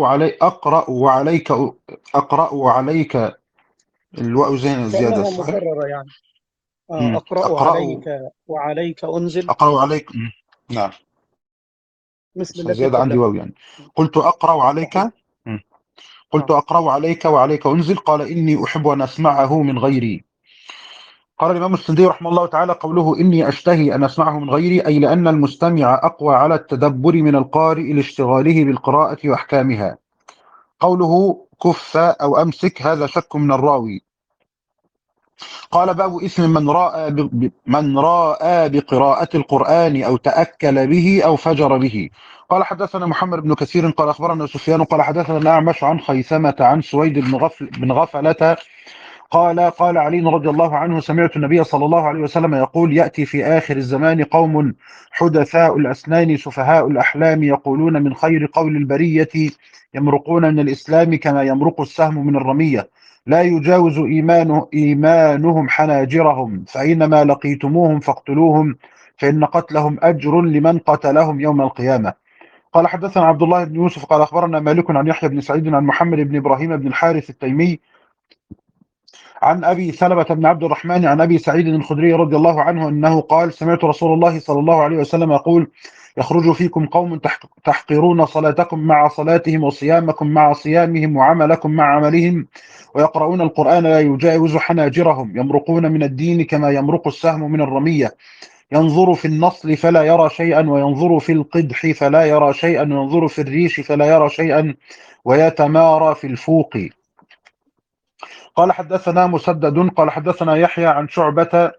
أقرأ وعليك الواو زيادة كأنها صحيح؟ مكررة يعني. أقرأ أقرأ عليك وعليك أنزل، أقرأ عليك. نعم مثل التي زيادة عندي قبلها. واو يعني. قلت أقرأ عليك. صحيح. قلت نعم. أقرأ عليك وعليك أنزل. قال إني أحب أن أسمعه من غيري. قال الإمام السندي رحمه الله تعالى قوله إني أشتهي أن أسمعه من غيري أي لأن المستمع أقوى على التدبر من القارئ لاشتغاله بالقراءة وأحكامها. قوله كف أو أمسك هذا شك من الراوي. قال باب اسم من راى بقراءة القرآن أو تأكل به أو فجر به. قال حدثنا محمد بن كثير قال أخبرنا سفيان قال حدثنا الأعمش عن خيثمة عن سويد بن غفلة قال علي رضي الله عنه سمعت النبي صلى الله عليه وسلم يقول يأتي في آخر الزمان قوم حدثاء الأسنان سفهاء الأحلام يقولون من خير قول البرية يمرقون من الإسلام كما يمرق السهم من الرمية لا يجاوز إيمانهم حناجرهم فأينما لقيتموهم فاقتلوهم فإن قتلهم أجر لمن قتلهم يوم القيامة. قال حدثنا عبد الله بن يوسف قال أخبرنا مالك عن يحيى بن سعيد عن محمد بن إبراهيم بن الحارث التيمي عن أبي سلمة بن عبد الرحمن عن أبي سعيد الخدري رضي الله عنه أنه قال سمعت رسول الله صلى الله عليه وسلم يقول يخرج فيكم قوم تحقرون صلاتكم مع صلاتهم وصيامكم مع صيامهم وعملكم مع عملهم ويقرؤون القرآن لا يجاوز حناجرهم يمرقون من الدين كما يمرق السهم من الرمية ينظر في النصل فلا يرى شيئا وينظر في القدح فلا يرى شيئا وينظر في الريش فلا يرى شيئا ويتمارى في الفوق. قال حدثنا مسدد قال حدثنا يحيى عن شعبة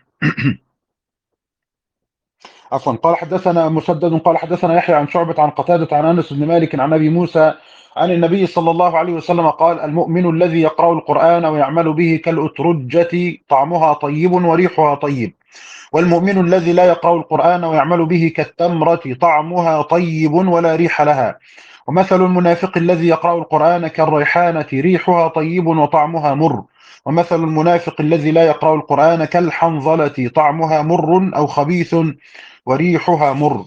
عفوا قال حدثنا مسدد قال حدثنا يحيى عن شعبة عن قتادة عن أنس بن مالك عن أبي موسى عن النبي صلى الله عليه وسلم قال المؤمن الذي يقرأ القرآن ويعمل به كالأترجة طعمها طيب وريحها طيب والمؤمن الذي لا يقرأ القرآن ويعمل به كالتمرة طعمها طيب ولا ريح لها ومثل المنافق الذي يقرأ القرآن كالريحانة ريحها طيب وطعمها مر ومثل المنافق الذي لا يقرأ القرآن كالحنظلة طعمها مر أو خبيث وريحها مر.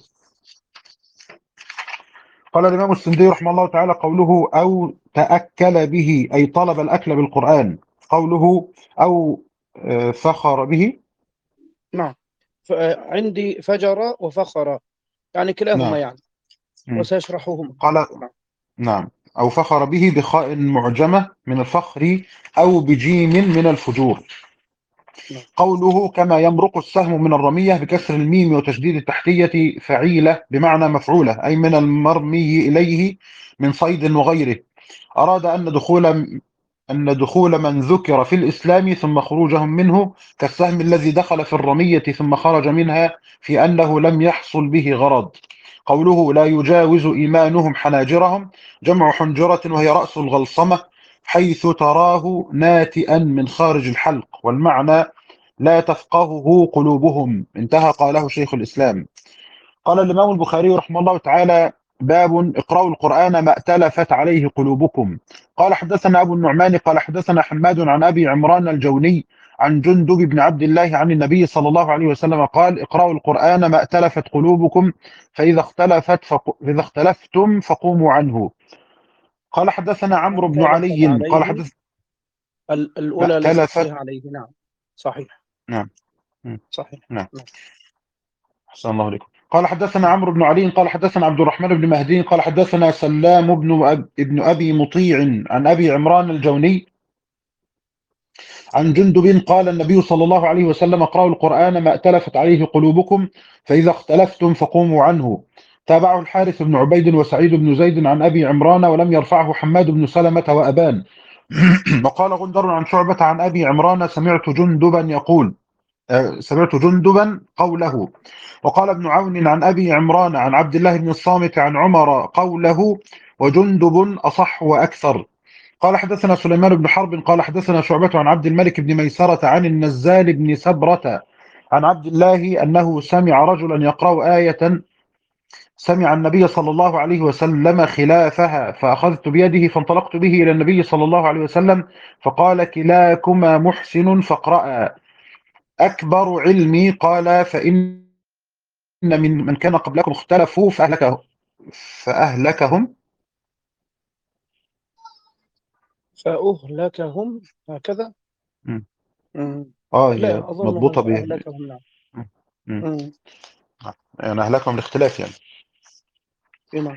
قال الإمام السندي رحمه الله تعالى قوله أو تأكل به أي طلب الأكل بالقرآن. قوله أو فخر به. نعم. عندي فجر وفخر يعني كلاهما نعم. يعني، وسيشرحهما. قال نعم أو فخر به بخاء معجمة من الفخر أو بجيم من الفجور. نعم. قوله كما يمرق السهم من الرمية بكسر الميم وتشديد التحتية فعيلة بمعنى مفعولة أي من المرمي إليه من صيد وغيره. أراد أن دخول من ذكر في الإسلام ثم خروجهم منه كالسهم الذي دخل في الرمية ثم خرج منها في أنه لم يحصل به غرض. قوله لا يجاوز إيمانهم حناجرهم جمع حنجرة وهي رأس الغلصمة حيث تراه ناتئا من خارج الحلق والمعنى لا تفقهه قلوبهم انتهى. قاله شيخ الإسلام. قال الإمام البخاري رحمه الله تعالى باب اقرأوا القرآن ما ائتلفت عليه قلوبكم. قال حدثنا أبو النعمان قال حدثنا حماد عن أبي عمران الجوني عن جندب بن عبد الله عن النبي صلى الله عليه وسلم قال اقرأوا القرآن ما ائتلفت قلوبكم فإذا اختلفتم فقوموا عنه. قال حدثنا عمرو بن ائتلفت علي قال عليه، حدث ما الأولى ليست ائتلفت. فيها عليه. نعم صحيح. نعم. صحيح. نعم. نعم. أحسن الله عليكم. قال حدثنا عمرو بن علي قال حدثنا عبد الرحمن بن مهدي قال حدثنا سلام ابن أبي مطيع عن أبي عمران الجوني عن جندب قال النبي صلى الله عليه وسلم اقرأوا القرآن ما ائتلفت عليه قلوبكم فإذا اختلفتم فقوموا عنه. تابعه الحارث بن عبيد وسعيد بن زيد عن أبي عمران ولم يرفعه حماد بن سلمة وأبان. وقال غندر عن شعبة عن أبي عمران سمعت جندبا قوله. وقال ابن عون عن أبي عمران عن عبد الله بن الصامت عن عمر قوله وجندب أصح وأكثر. قال حدثنا سليمان بن حرب قال حدثنا شعبة عن عبد الملك بن ميسرة عن النزال بن سبرة عن عبد الله أنه سمع رجلا يقرأ آية سمع النبي صلى الله عليه وسلم خلافها فأخذت بيده فانطلقت به إلى النبي صلى الله عليه وسلم فقال كلاكما محسن فاقرأ. أكبر علمي قال فإن من كان قبلكم اختلفوا فأهلكهم فأهلكهم هكذا. مم. مم. هي لا أظنها مضبوطة فأهلكهم، نعم. مم. مم. يعني أهلكهم الاختلاف يعني. نعم.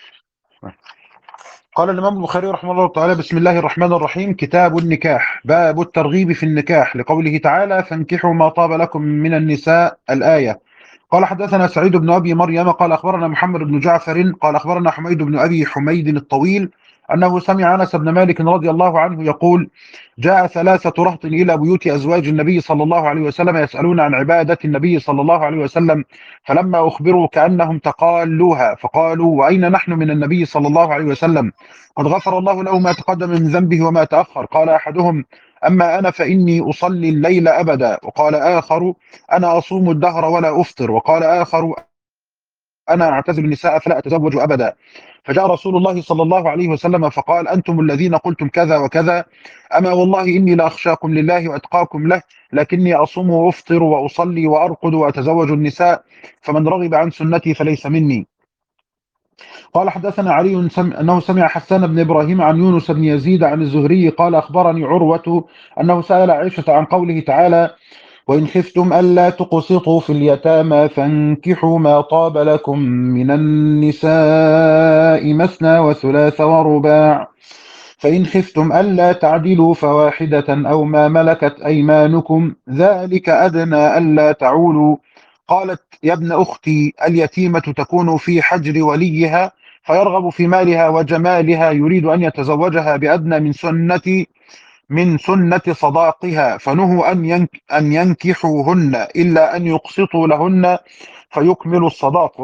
قال الإمام البخاري رحمه الله تعالى: بسم الله الرحمن الرحيم. كتاب النكاح، باب الترغيب في النكاح، لقوله تعالى: فانكحوا ما طاب لكم من النساء، الآية. قال حدثنا سعيد بن أبي مريم قال أخبرنا محمد بن جعفر قال أخبرنا حميد بن أبي حميد الطويل أنه سمع أنس بن مالك رضي الله عنه يقول: جاء 3 رهط إلى بيوت أزواج النبي صلى الله عليه وسلم يسألون عن عبادة النبي صلى الله عليه وسلم، فلما أخبروا كأنهم تقالوها، فقالوا: وأين نحن من النبي صلى الله عليه وسلم؟ قد غفر الله له ما تقدم من ذنبه وما تأخر. قال أحدهم: أما أنا فإني أصلي الليل أبدا. وقال آخر: أنا أصوم الدهر ولا أفطر. وقال آخر: أنا أعتزل النساء فلا أتزوج أبدا. فجاء رسول الله صلى الله عليه وسلم فقال: أنتم الذين قلتم كذا وكذا، أما والله إني لأخشاكم لله وأتقاكم له، لكني أصوم وأفطر وأصلي وأرقد وأتزوج النساء، فمن رغب عن سنتي فليس مني. قال حدثنا علي أنه سمع حسان بن إبراهيم عن يونس بن يزيد عن الزهري قال أخبرني عروة أنه سأل عائشة عن قوله تعالى: وإن خفتم ألا تقسطوا في اليتامى فانكحوا ما طاب لكم من النساء مثنى وثلاث ورباع، فإن خفتم ألا تعدلوا فواحدة أو ما ملكت أيمانكم ذلك أدنى ألا تعولوا. قالت: يا ابن أختي، اليتيمة تكون في حجر وليها فيرغب في مالها وجمالها، يريد أن يتزوجها بأدنى من سنة صداقها، فنهوا أن ينكحوهن إلا أن يقسطوا لهن فيكملوا الصداق،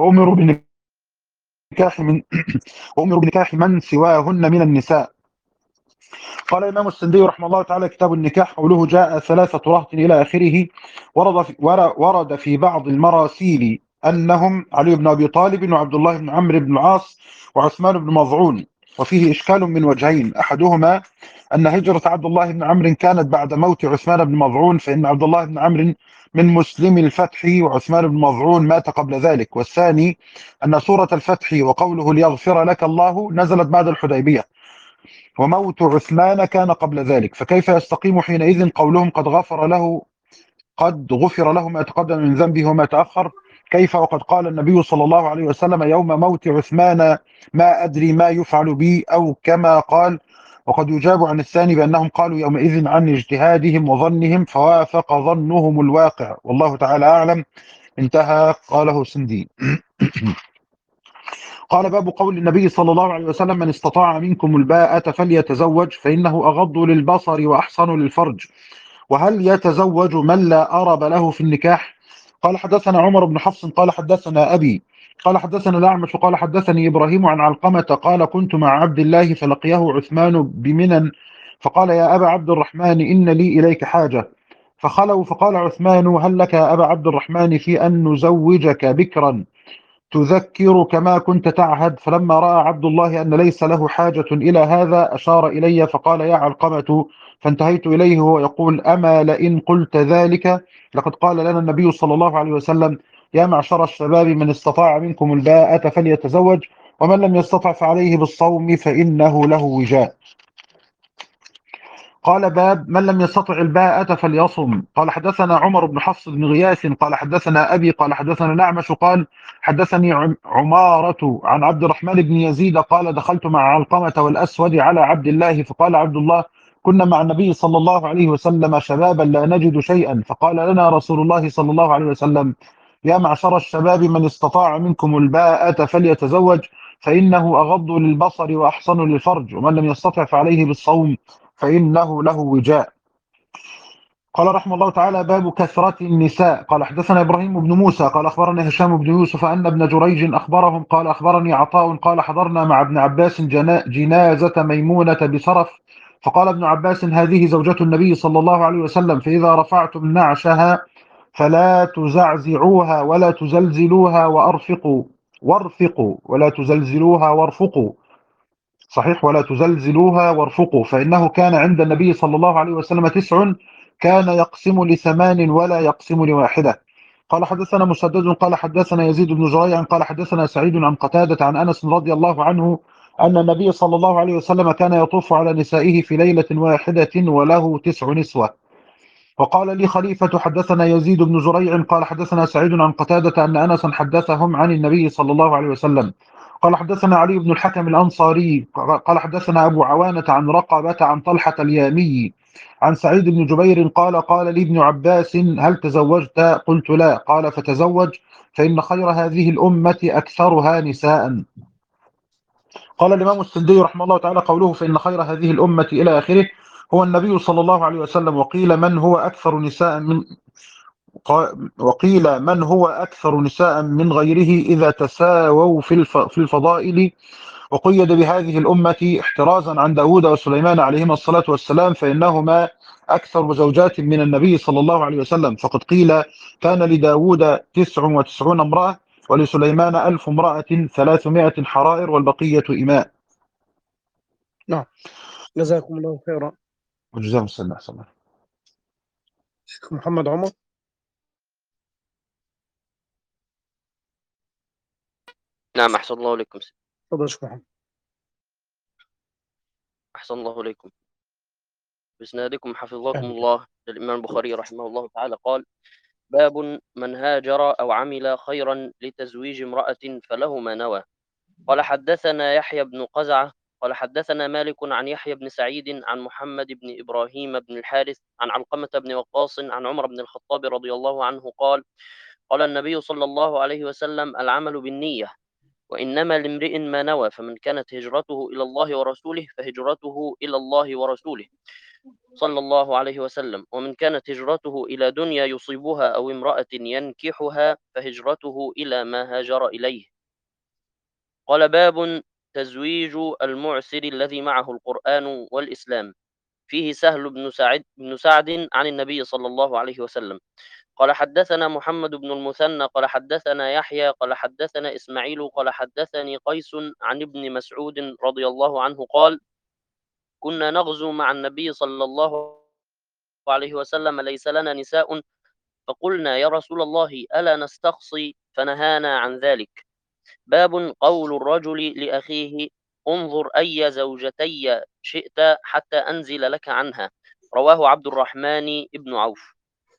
وأمروا بنكاح من سواهن من النساء. قال الإمام السندي رحمه الله تعالى: كتاب النكاح، قوله جاء 3 رهط إلى آخره، ورد في بعض المراسيل أنهم علي بن أبي طالب وعبد الله بن عمرو بن العاص وعثمان بن مظعون، وفيه إشكال من وجهين: أحدهما أن هجرة عبد الله بن عمرو كانت بعد موت عثمان بن مظعون، فإن عبد الله بن عمرو من مسلم الفتح وعثمان بن مظعون مات قبل ذلك. والثاني أن سورة الفتح وقوله ليغفر لك الله نزلت بعد الحديبية، وموت عثمان كان قبل ذلك، فكيف يستقيم حينئذ قولهم قد غفر له ما تقدم من ذنبه وما تأخر؟ كيف وقد قال النبي صلى الله عليه وسلم يوم موت عثمان: ما أدري ما يفعل بي، أو كما قال. وقد يجاب عن الثاني بأنهم قالوا يومئذ عن اجتهادهم وظنهم فوافق ظنهم الواقع، والله تعالى أعلم. انتهى. قاله سندي. قال: باب قول النبي صلى الله عليه وسلم: من استطاع منكم الباءة فليتزوج فإنه أغض للبصر وأحصن للفرج. وهل يتزوج من لا أرب له في النكاح؟ قال حدثنا عمر بن حفص قال حدثنا أبي قال حدثنا الأعمش قال حدثني إبراهيم عن علقمة قال: كنت مع عبد الله فلقيه عثمان بمنى فقال: يا أبا عبد الرحمن، إن لي إليك حاجة. فخلوا، فقال عثمان: هل لك يا أبا عبد الرحمن في أن نزوجك بكرا تذكر كما كنت تعهد؟ فلما رأى عبد الله أن ليس له حاجة إلى هذا أشار إلي فقال: يا علقمة. فانتهيت إليه وهو يقول: أما لئن قلت ذلك لقد قال لنا النبي صلى الله عليه وسلم: يا معشر الشباب، من استطاع منكم الباءة فليتزوج، ومن لم يستطع فعليه بالصوم فإنه له وجاء. قال: باب من لم يستطع الباءة فليصم. قال حدثنا عمر بن حفص بن غياث قال حدثنا أبي قال حدثنا الأعمش قال حدثني عمارة عن عبد الرحمن بن يزيد قال: دخلت مع علقمة والأسود على عبد الله، فقال عبد الله: كنا مع النبي صلى الله عليه وسلم شبابا لا نجد شيئا، فقال لنا رسول الله صلى الله عليه وسلم: يا معشر الشباب، من استطاع منكم الباءة فليتزوج، فإنه أغض للبصر وأحصن للفرج، ومن لم يستطع فعليه بالصوم فإنه له وجاء. قال رحمه الله تعالى: باب كثرة النساء. قال حدثنا إبراهيم بن موسى قال أخبرنا هشام بن يوسف أن ابن جريج أخبرهم قال: أخبرني عطاء قال: حضرنا مع ابن عباس جنازة ميمونة بصرف، فقال ابن عباس: هذه زوجة النبي صلى الله عليه وسلم، فإذا رفعتم نعشها فلا تزعزعوها ولا تزلزلوها وأرفقوا. وارفقوا ولا تزلزلوها وارفقوا. صحيح، ولا تزلزلوها وارفقوا، فإنه كان عند النبي صلى الله عليه وسلم 9 كان يقسم ل8 ولا يقسم ل1. قال حدثنا مسدد قال حدثنا يزيد بن زريع قال حدثنا سعيد عن قتادة عن أنس رضي الله عنه أن النبي صلى الله عليه وسلم كان يطوف على نسائه في ليلة واحدة وله 9 نسوة. وقال لي خليفة حدثنا يزيد بن زريع قال حدثنا سعيد عن قتادة أن أنسا حدثهم عن النبي صلى الله عليه وسلم. قال حدثنا علي بن الحكم الأنصاري قال حدثنا أبو عوانة عن رقبة عن طلحة اليامي عن سعيد بن جبير قال لي ابن عباس هل تزوجت؟ قلت لا. قال فتزوج فإن خير هذه الأمة أكثرها نساء. قال الإمام السندي رحمه الله تعالى قوله فإن خير هذه الأمة إلى آخره هو النبي صلى الله عليه وسلم. وقيل من هو أكثر نساء من غيره إذا تساووا في الفضائل. وقيد بهذه الأمة احترازا عن داود وسليمان عليهما الصلاة والسلام فإنهما أكثر زوجات من النبي صلى الله عليه وسلم. فقد قيل كان لداود 99 امرأة ولسليمان 1000 امرأة 300 حرائر والبقية إماء. نعم، جزاكم الله خيرا. وجزاهم السلام صلى الله. شيخ محمد عمر. نعم، أحسن الله إليكم. تفضل يا شيخ محمد. أحسن الله إليكم. بإسنادكم حفظكم أهلا. الله للإمام البخاري رحمه الله تعالى قال: باب من هاجر أو عمل خيرا لتزويج امرأة فله ما نوى. قال حدثنا يحيى بن قزعة قال حدثنا مالك عن يحيى بن سعيد عن محمد بن إبراهيم بن الحارث عن علقمة بن وقاص عن عمر بن الخطاب رضي الله عنه قال: قال النبي صلى الله عليه وسلم: العمل بالنية، وإنما لامرئ ما نوى، فمن كانت هجرته إلى الله ورسوله فهجرته إلى الله ورسوله صلى الله عليه وسلم، ومن كانت هجرته إلى دنيا يصيبها أو امرأة ينكحها فهجرته إلى ما هاجر إليه. قال: باب تزويج المعسر الذي معه القرآن والإسلام. فيه سهل بن سعد عن النبي صلى الله عليه وسلم قال: حدثنا محمد بن المثنى قال حدثنا يحيى قال حدثنا إسماعيل قال حدثني قيس عن ابن مسعود رضي الله عنه قال: كنا نغزو مع النبي صلى الله عليه وسلم ليس لنا نساء، فقلنا: يا رسول الله ألا نستقصي؟ فنهانا عن ذلك. باب قول الرجل لأخيه: انظر أي زوجتي شئت حتى أنزل لك عنها. رواه عبد الرحمن بن عوف.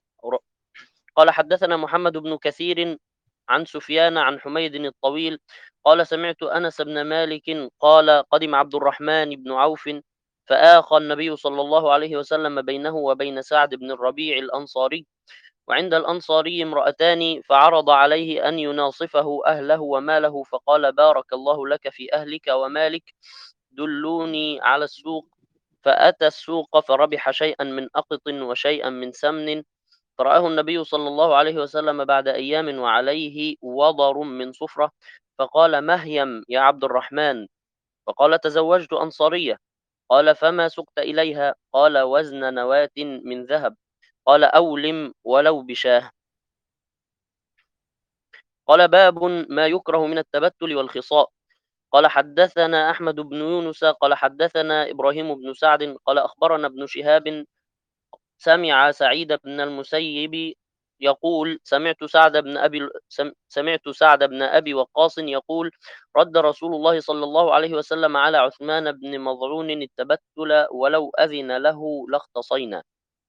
قال حدثنا محمد بن كثير عن سفيان عن حميد الطويل قال: سمعت أنس بن مالك قال: قدم عبد الرحمن بن عوف فآخى النبي صلى الله عليه وسلم بينه وبين سعد بن الربيع الأنصاري، وعند الأنصاري امرأتان، فعرض عليه أن يناصفه أهله وماله، فقال: بارك الله لك في أهلك ومالك، دلوني على السوق. فأتى السوق فربح شيئا من أقط وشيئا من سمن، فرآه النبي صلى الله عليه وسلم بعد أيام وعليه وضر من صفرة، فقال: مهيم يا عبد الرحمن. فقال: تزوجت أنصارية. قال: فما سقت إليها؟ قال: وزن نواة من ذهب. قال: أولم ولو بشاه. قال: باب ما يكره من التبتل والخصاء. قال حدثنا أحمد بن يونس قال حدثنا إبراهيم بن سعد قال أخبرنا ابن شهاب سمع سعيد بن المسيب يقول: سمعت سعد بن أبي وقاص يقول: رد رسول الله صلى الله عليه وسلم على عثمان بن مظعون التبتل، ولو أذن له لاختصينا.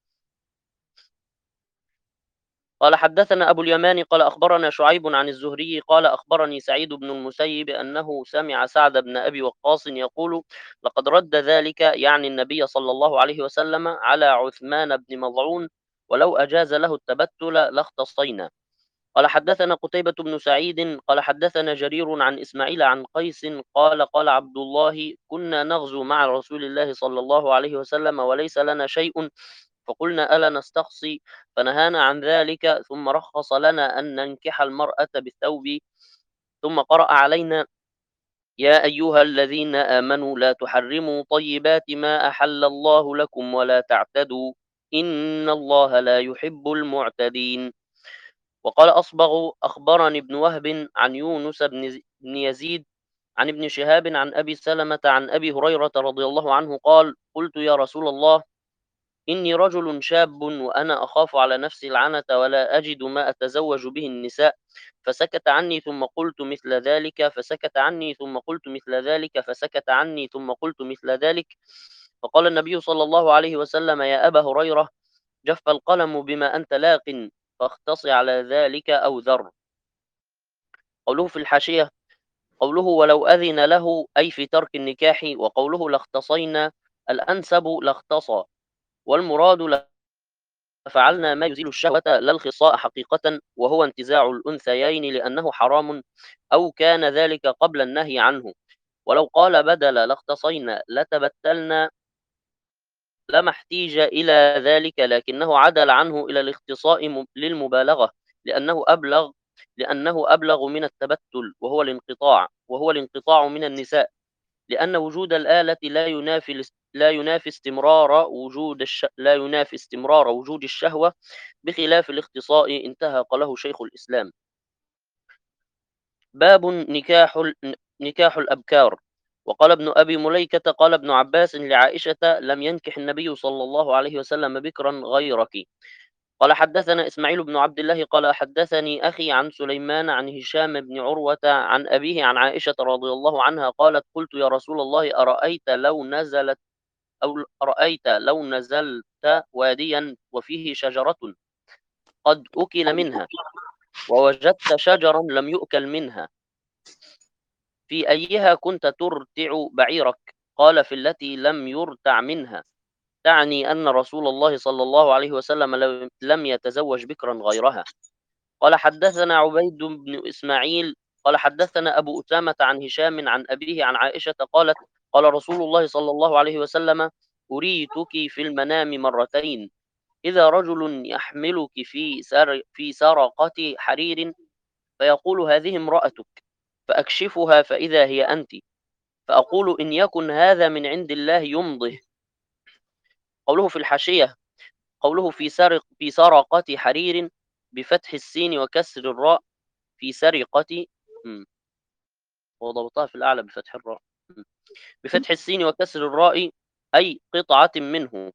قال حدثنا أبو اليمان قال أخبرنا شعيب عن الزهري قال أخبرني سعيد بن المسيب أنه سمع سعد بن أبي وقاص يقول: لقد رد ذلك، يعني النبي صلى الله عليه وسلم، على عثمان بن مظعون، ولو أجاز له التبتل لاختصينا. قال حدثنا قتيبة بن سعيد قال حدثنا جرير عن إسماعيل عن قيس قال: قال عبد الله: كنا نغزو مع رسول الله صلى الله عليه وسلم وليس لنا شيء، فقلنا: ألا نستقصي؟ فنهانا عن ذلك، ثم رخص لنا أن ننكح المرأة بالثوب، ثم قرأ علينا: يا أيها الذين آمنوا لا تحرموا طيبات ما أحل الله لكم ولا تعتدوا إن الله لا يحب المعتدين. وقال أصبغ أخبرني ابن وهب عن يونس بن يزيد عن ابن شهاب عن أبي سلمة عن أبي هريرة رضي الله عنه قال قلت يا رسول الله إني رجل شاب وأنا أخاف على نفسي العنة ولا أجد ما أتزوج به النساء، فسكت عني ثم قلت مثل ذلك فسكت عني ثم قلت مثل ذلك فسكت عني ثم قلت مثل ذلك. فقال النبي صلى الله عليه وسلم يا أبا هريرة جف القلم بما أنت لاق، فاختص على ذلك أو ذر. قوله في الحاشية قوله ولو أذن له أي في ترك النكاح، وقوله لاختصينا الأنسب لاختصى، والمراد لفعلنا ما يزيل الشهوة لا الخصاء حقيقة، وهو انتزاع الأنثيين لأنه حرام أو كان ذلك قبل النهي عنه. ولو قال بدل لاختصينا لتبتلنا لما احتيج إلى ذلك، لكنه عدل عنه إلى الاختصاء للمبالغة، لأنه أبلغ من التبتل وهو الانقطاع من النساء، لأن وجود الآلة لا ينافي استمرار وجود الشهوة بخلاف الاختصاء. انتهى. قاله شيخ الإسلام. باب نكاح الأبكار. وقال ابن أبي مليكة قال ابن عباس لعائشة لم ينكح النبي صلى الله عليه وسلم بكرا غيرك. قال حدثنا إسماعيل بن عبد الله قال حدثني أخي عن سليمان عن هشام بن عروة عن أبيه عن عائشة رضي الله عنها قالت قلت يا رسول الله أرأيت لو نزلت واديا وفيه شجرة قد أكل منها ووجدت شجرا لم يؤكل منها، في أيها كنت ترتع بعيرك؟ قال في التي لم يرتع منها، تعني أن رسول الله صلى الله عليه وسلم لم يتزوج بكرا غيرها. قال حدثنا عبيد بن إسماعيل قال حدثنا أبو أسامة عن هشام عن أبيه عن عائشة قالت قال رسول الله صلى الله عليه وسلم أريتك في المنام مرتين، إذا رجل يحملك في سرقة حرير فيقول هذه امرأتك، فأكشفها فإذا هي أنت، فأقول إن يكن هذا من عند الله يمضه. قوله في الحاشية قوله في سرقة حرير بفتح السين وكسر الراء في سرقة وضبطها في الأعلى بفتح الراء بفتح السين وكسر الراء أي قطعة منه.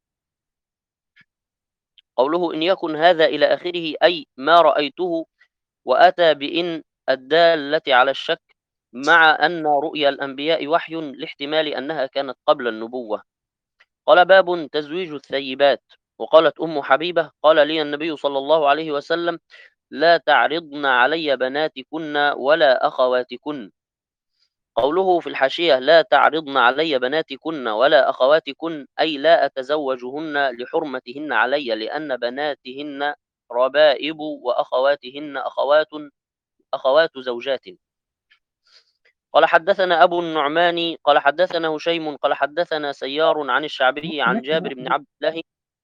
قوله إن يكن هذا إلى آخره أي ما رأيته، وأتى بإن الدالة على الشك مع أن رؤيا الأنبياء وحي لاحتمال أنها كانت قبل النبوة. قال باب تزويج الثيبات. وقالت أم حبيبة قال لي النبي صلى الله عليه وسلم لا تعرضن علي بناتكن ولا أخواتكن. قوله في الحاشية لا تعرضن علي بناتكن ولا أخواتكن أي لا أتزوجهن لحرمتهن علي، لأن بناتهن ربائب وأخواتهن أخوات زوجات. قال حدثنا أبو النعمان قال حدثنا هشيم قال حدثنا سيار عن الشعبي عن جابر بن عبد الله.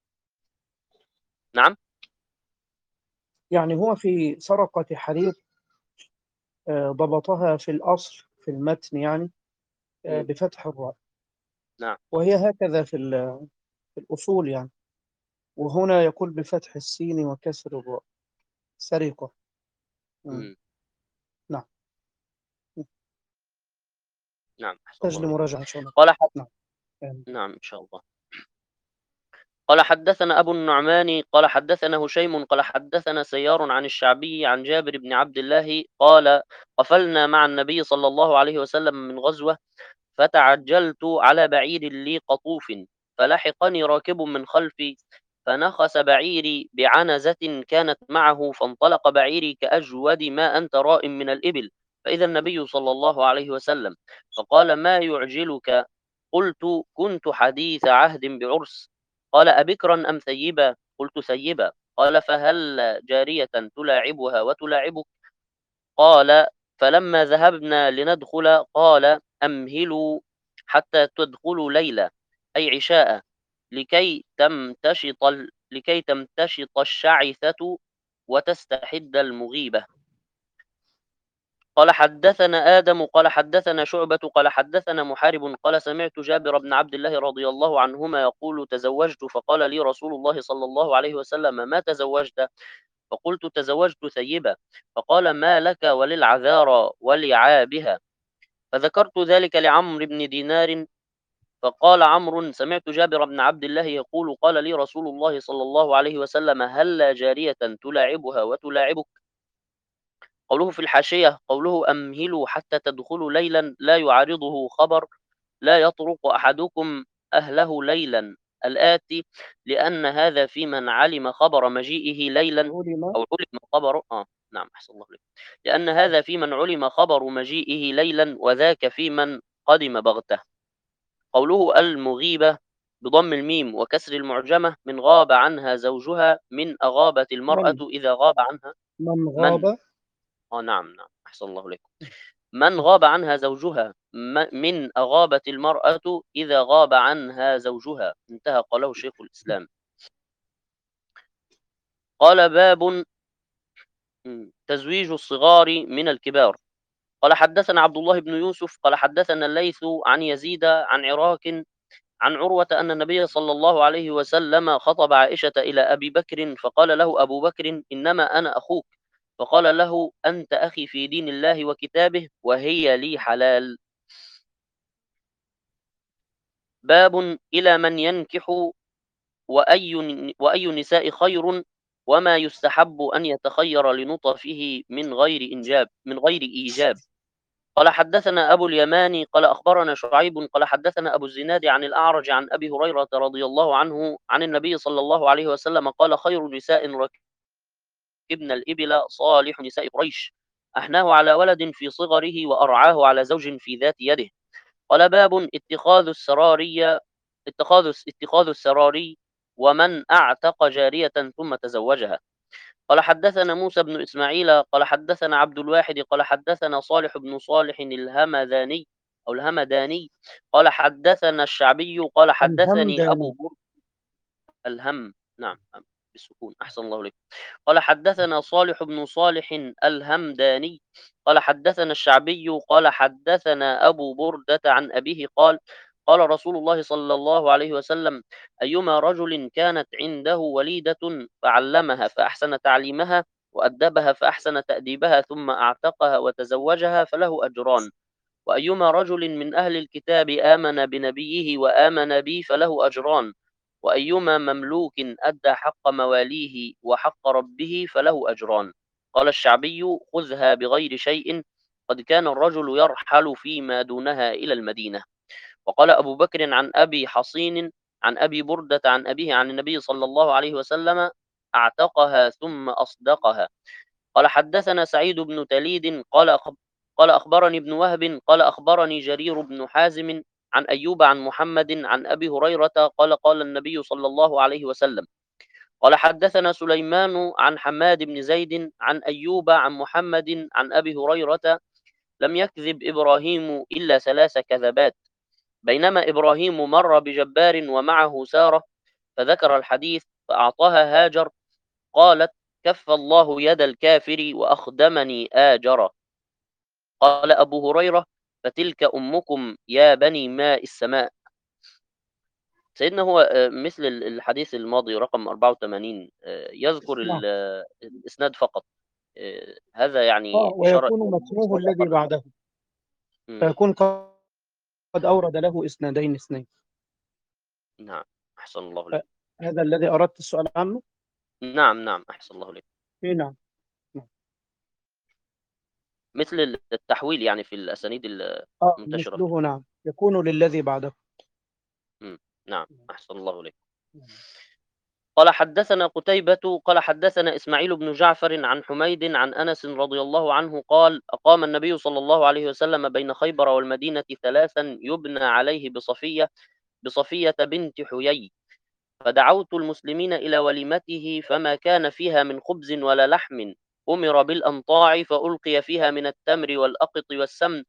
نعم. يعني هو في سرقة حرير ضبطها في الأصل في المتن يعني بفتح الراء، نعم. وهي هكذا في الأصول يعني، وهنا يقول بفتح السين وكسر الراء سرقة. نعم. نعم. تحتاج لمراجعة إن شاء الله. قال نعم. نعم إن شاء الله. قال حدثنا أبو النعمان قال حدثنا هشيم قال حدثنا سيار عن الشعبي عن جابر بن عبد الله قال قفلنا مع النبي صلى الله عليه وسلم من غزوة، فتعجلت على بعير لي قطوف، فلحقني راكب من خلفي فنخس بعيري بعنزة كانت معه، فانطلق بعيري كأجود ما أنت رائم من الإبل، فإذا النبي صلى الله عليه وسلم فقال ما يعجلك؟ قلت كنت حديث عهد بعرس. قال أبكرا أم ثيبا؟ قلت ثيبا. قال فهل جارية تلاعبها وتلاعبك؟ قال فلما ذهبنا لندخل قال أمهلوا حتى تدخلوا ليلة أي عشاء لكي تمتشط الشعثة وتستحد المغيبة. قال حدثنا آدم قال حدثنا شعبة قال حدثنا محارب قال سمعت جابر بن عبد الله رضي الله عنهما يقول تزوجت، فقال لي رسول الله صلى الله عليه وسلم ما تزوجت؟ فقلت تزوجت ثيبة. فقال ما لك وللعذارى ولعابها. فذكرت ذلك لعمرو بن دينار. فقال عمرو سمعت جابر بن عبد الله يقول قال لي رسول الله صلى الله عليه وسلم هلا جارية تلاعبها وتلاعبك. قوله في الحاشية قوله أمهلوا حتى تدخلوا ليلا لا يعارضه خبر لا يطرق أحدكم أهله ليلا الآتي لأن هذا في من علم خبر مجيئه ليلا علم أو علم خبر نعم أحسن الله عليك. لأن هذا في من علم خبر مجيئه ليلا وذاك في من قدم بغته. قوله المغيبة بضم الميم وكسر المعجمة من غاب عنها زوجها من أغابت المرأة من إذا غاب عنها من من غاب. نعم نعم أحسن الله عليكم. من غاب عنها زوجها من أغابت المرأة إذا غاب عنها زوجها انتهى قاله شيخ الإسلام. قال باب تزويج الصغار من الكبار. قال حدثنا عبد الله بن يوسف قال حدثنا الليث عن يزيد عن عراك عن عروة أن النبي صلى الله عليه وسلم خطب عائشة إلى أبي بكر فقال له أبو بكر إنما أنا أخوك. فقال له أنت أخي في دين الله وكتابه وهي لي حلال. باب إلى من ينكح وأي النساء خير وما يستحب أن يتخير لنطفه من غير إيجاب. قال حدثنا أبو اليماني قال أخبرنا شعيب قال حدثنا أبو الزناد عن الأعرج عن أبي هريرة رضي الله عنه عن النبي صلى الله عليه وسلم قال خير نساء ركبن الإبل صالح نساء قريش أحناه على ولد في صغره وأرعاه على زوج في ذات يده. قال باب اتخاذ السراري ومن أعتق جارية ثم تزوجها. قال حدثنا موسى بن إسماعيل قال حدثنا عبد الواحد قال حدثنا صالح بن صالح الهمداني قال حدثنا الشعبي قال حدثني أبو الهمداني. بر الهم نعم بالسكون أحسن الله عليك. قال حدثنا صالح بن صالح الهمداني قال حدثنا الشعبي قال حدثنا أبو بردة عن أبيه قال قال رسول الله صلى الله عليه وسلم أيما رجل كانت عنده وليدة فعلمها فأحسن تعليمها وأدبها فأحسن تأديبها ثم أعتقها وتزوجها فله أجران. وأيما رجل من أهل الكتاب آمن بنبيه وآمن بي فله أجران. وأيما مملوك أدى حق مواليه وحق ربه فله أجران. قال الشعبي خذها بغير شيء قد كان الرجل يرحل فيما دونها إلى المدينة. وقال أبو بكر عن أبي حصين عن أبي بردة عن أبيه عن النبي صلى الله عليه وسلم أعتقها ثم أصدقها. قال حدثنا سعيد بن تليد قال أخبرني ابن وهب قال أخبرني جرير بن حازم عن أيوب عن محمد عن أبي هريرة قال قال النبي صلى الله عليه وسلم قال حدثنا سليمان عن حماد بن زيد عن أيوب عن محمد عن أبي هريرة لم يكذب إبراهيم إلا 3 كذبات بينما إبراهيم مر بجبار ومعه سارة فذكر الحديث فأعطاها هاجر قالت كف الله يد الكافر وأخدمني آجر. قال أبو هريرة فتلك أمكم يا بني ماء السماء. سيدنا هو مثل الحديث الماضي رقم 84 يذكر نعم. الإسناد فقط. هذا يعني إشارة ويكون متنوه الذي إشارة بعده إمم، فيكون قد أورد له إسنادين اثنين. نعم أحسن الله إليك. هذا الذي أردت السؤال عنه. نعم، نعم أحسن الله إليك. إيه نعم. مثل التحويل يعني في الأسانيد المنتشرة في مثله نعم يكون للذي بعده. إمم، نعم أحسن الله إليك. قال حدثنا قتيبة قال حدثنا إسماعيل بن جعفر عن حميد عن أنس رضي الله عنه قال أقام النبي صلى الله عليه وسلم بين خيبر والمدينة 3 يبنى عليه بصفية بنت حيي. فدعوت المسلمين إلى وليمته فما كان فيها من خبز ولا لحم أمر بالأنطاع فألقي فيها من التمر والأقط والسمن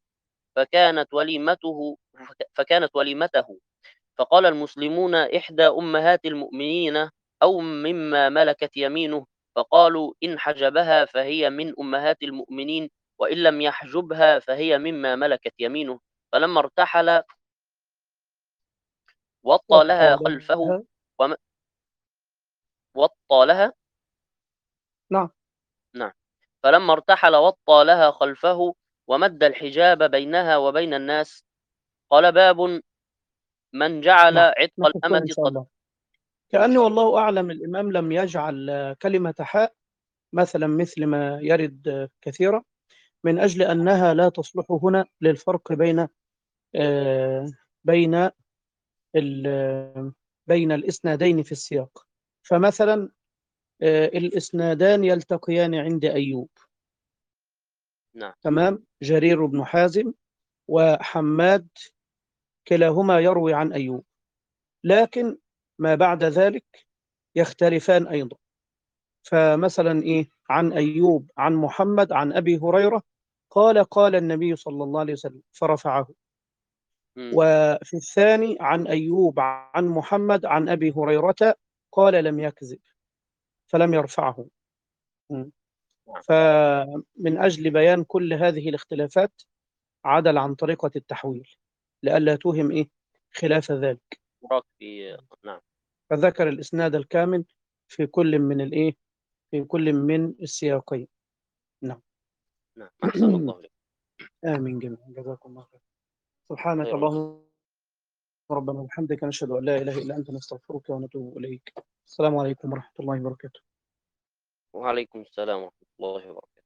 فكانت وليمته. فقال المسلمون إحدى أمهات المؤمنين أو مما ملكت يمينه. فقالوا إن حجبها فهي من أمهات المؤمنين وإن لم يحجبها فهي مما ملكت يمينه. فلما ارتحل وطى لها وقال خلفه لها وطى لها نعم. نعم. فلما ارتحل وطى لها خلفه ومد الحجاب بينها وبين الناس. قال باب من جعل نعم عتق نحكم الأمة إن شاء الله. إن كأني شاء الله. والله أعلم الإمام لم يجعل كلمة حاء مثلا مثل ما يرد كثيرا، من أجل أنها لا تصلح هنا للفرق بين آه، بين بين الإسنادين في السياق. فمثلا الإسنادان يلتقيان عند أيوب، نعم. تمام، جرير بن حازم وحماد كلاهما يروي عن أيوب، لكن ما بعد ذلك يختلفان أيضا. فمثلا إيه، عن أيوب عن محمد عن أبي هريرة قال قال النبي صلى الله عليه وسلم فرفعه، مم. وفي الثاني عن أيوب عن محمد عن أبي هريرة قال لم يكذب فلم يرفعه. م. نعم. فمن أجل بيان كل هذه الاختلافات عدل عن طريقة التحويل لئلا توهم إيه خلاف ذلك، وراك في. نعم. فذكر الإسناد الكامل في كل من الإيه في كل من السياقين. نعم. نعم. أحسن الله لك. آمين جميعا، جزاكم الله خير. سبحانك خير الله. اللهم ربنا وبحمدك نشهد أن لا إله إلا أنت نستغفرك ونتوب إليك. السلام عليكم ورحمة الله وبركاته. وعليكم السلام ورحمة الله وبركاته.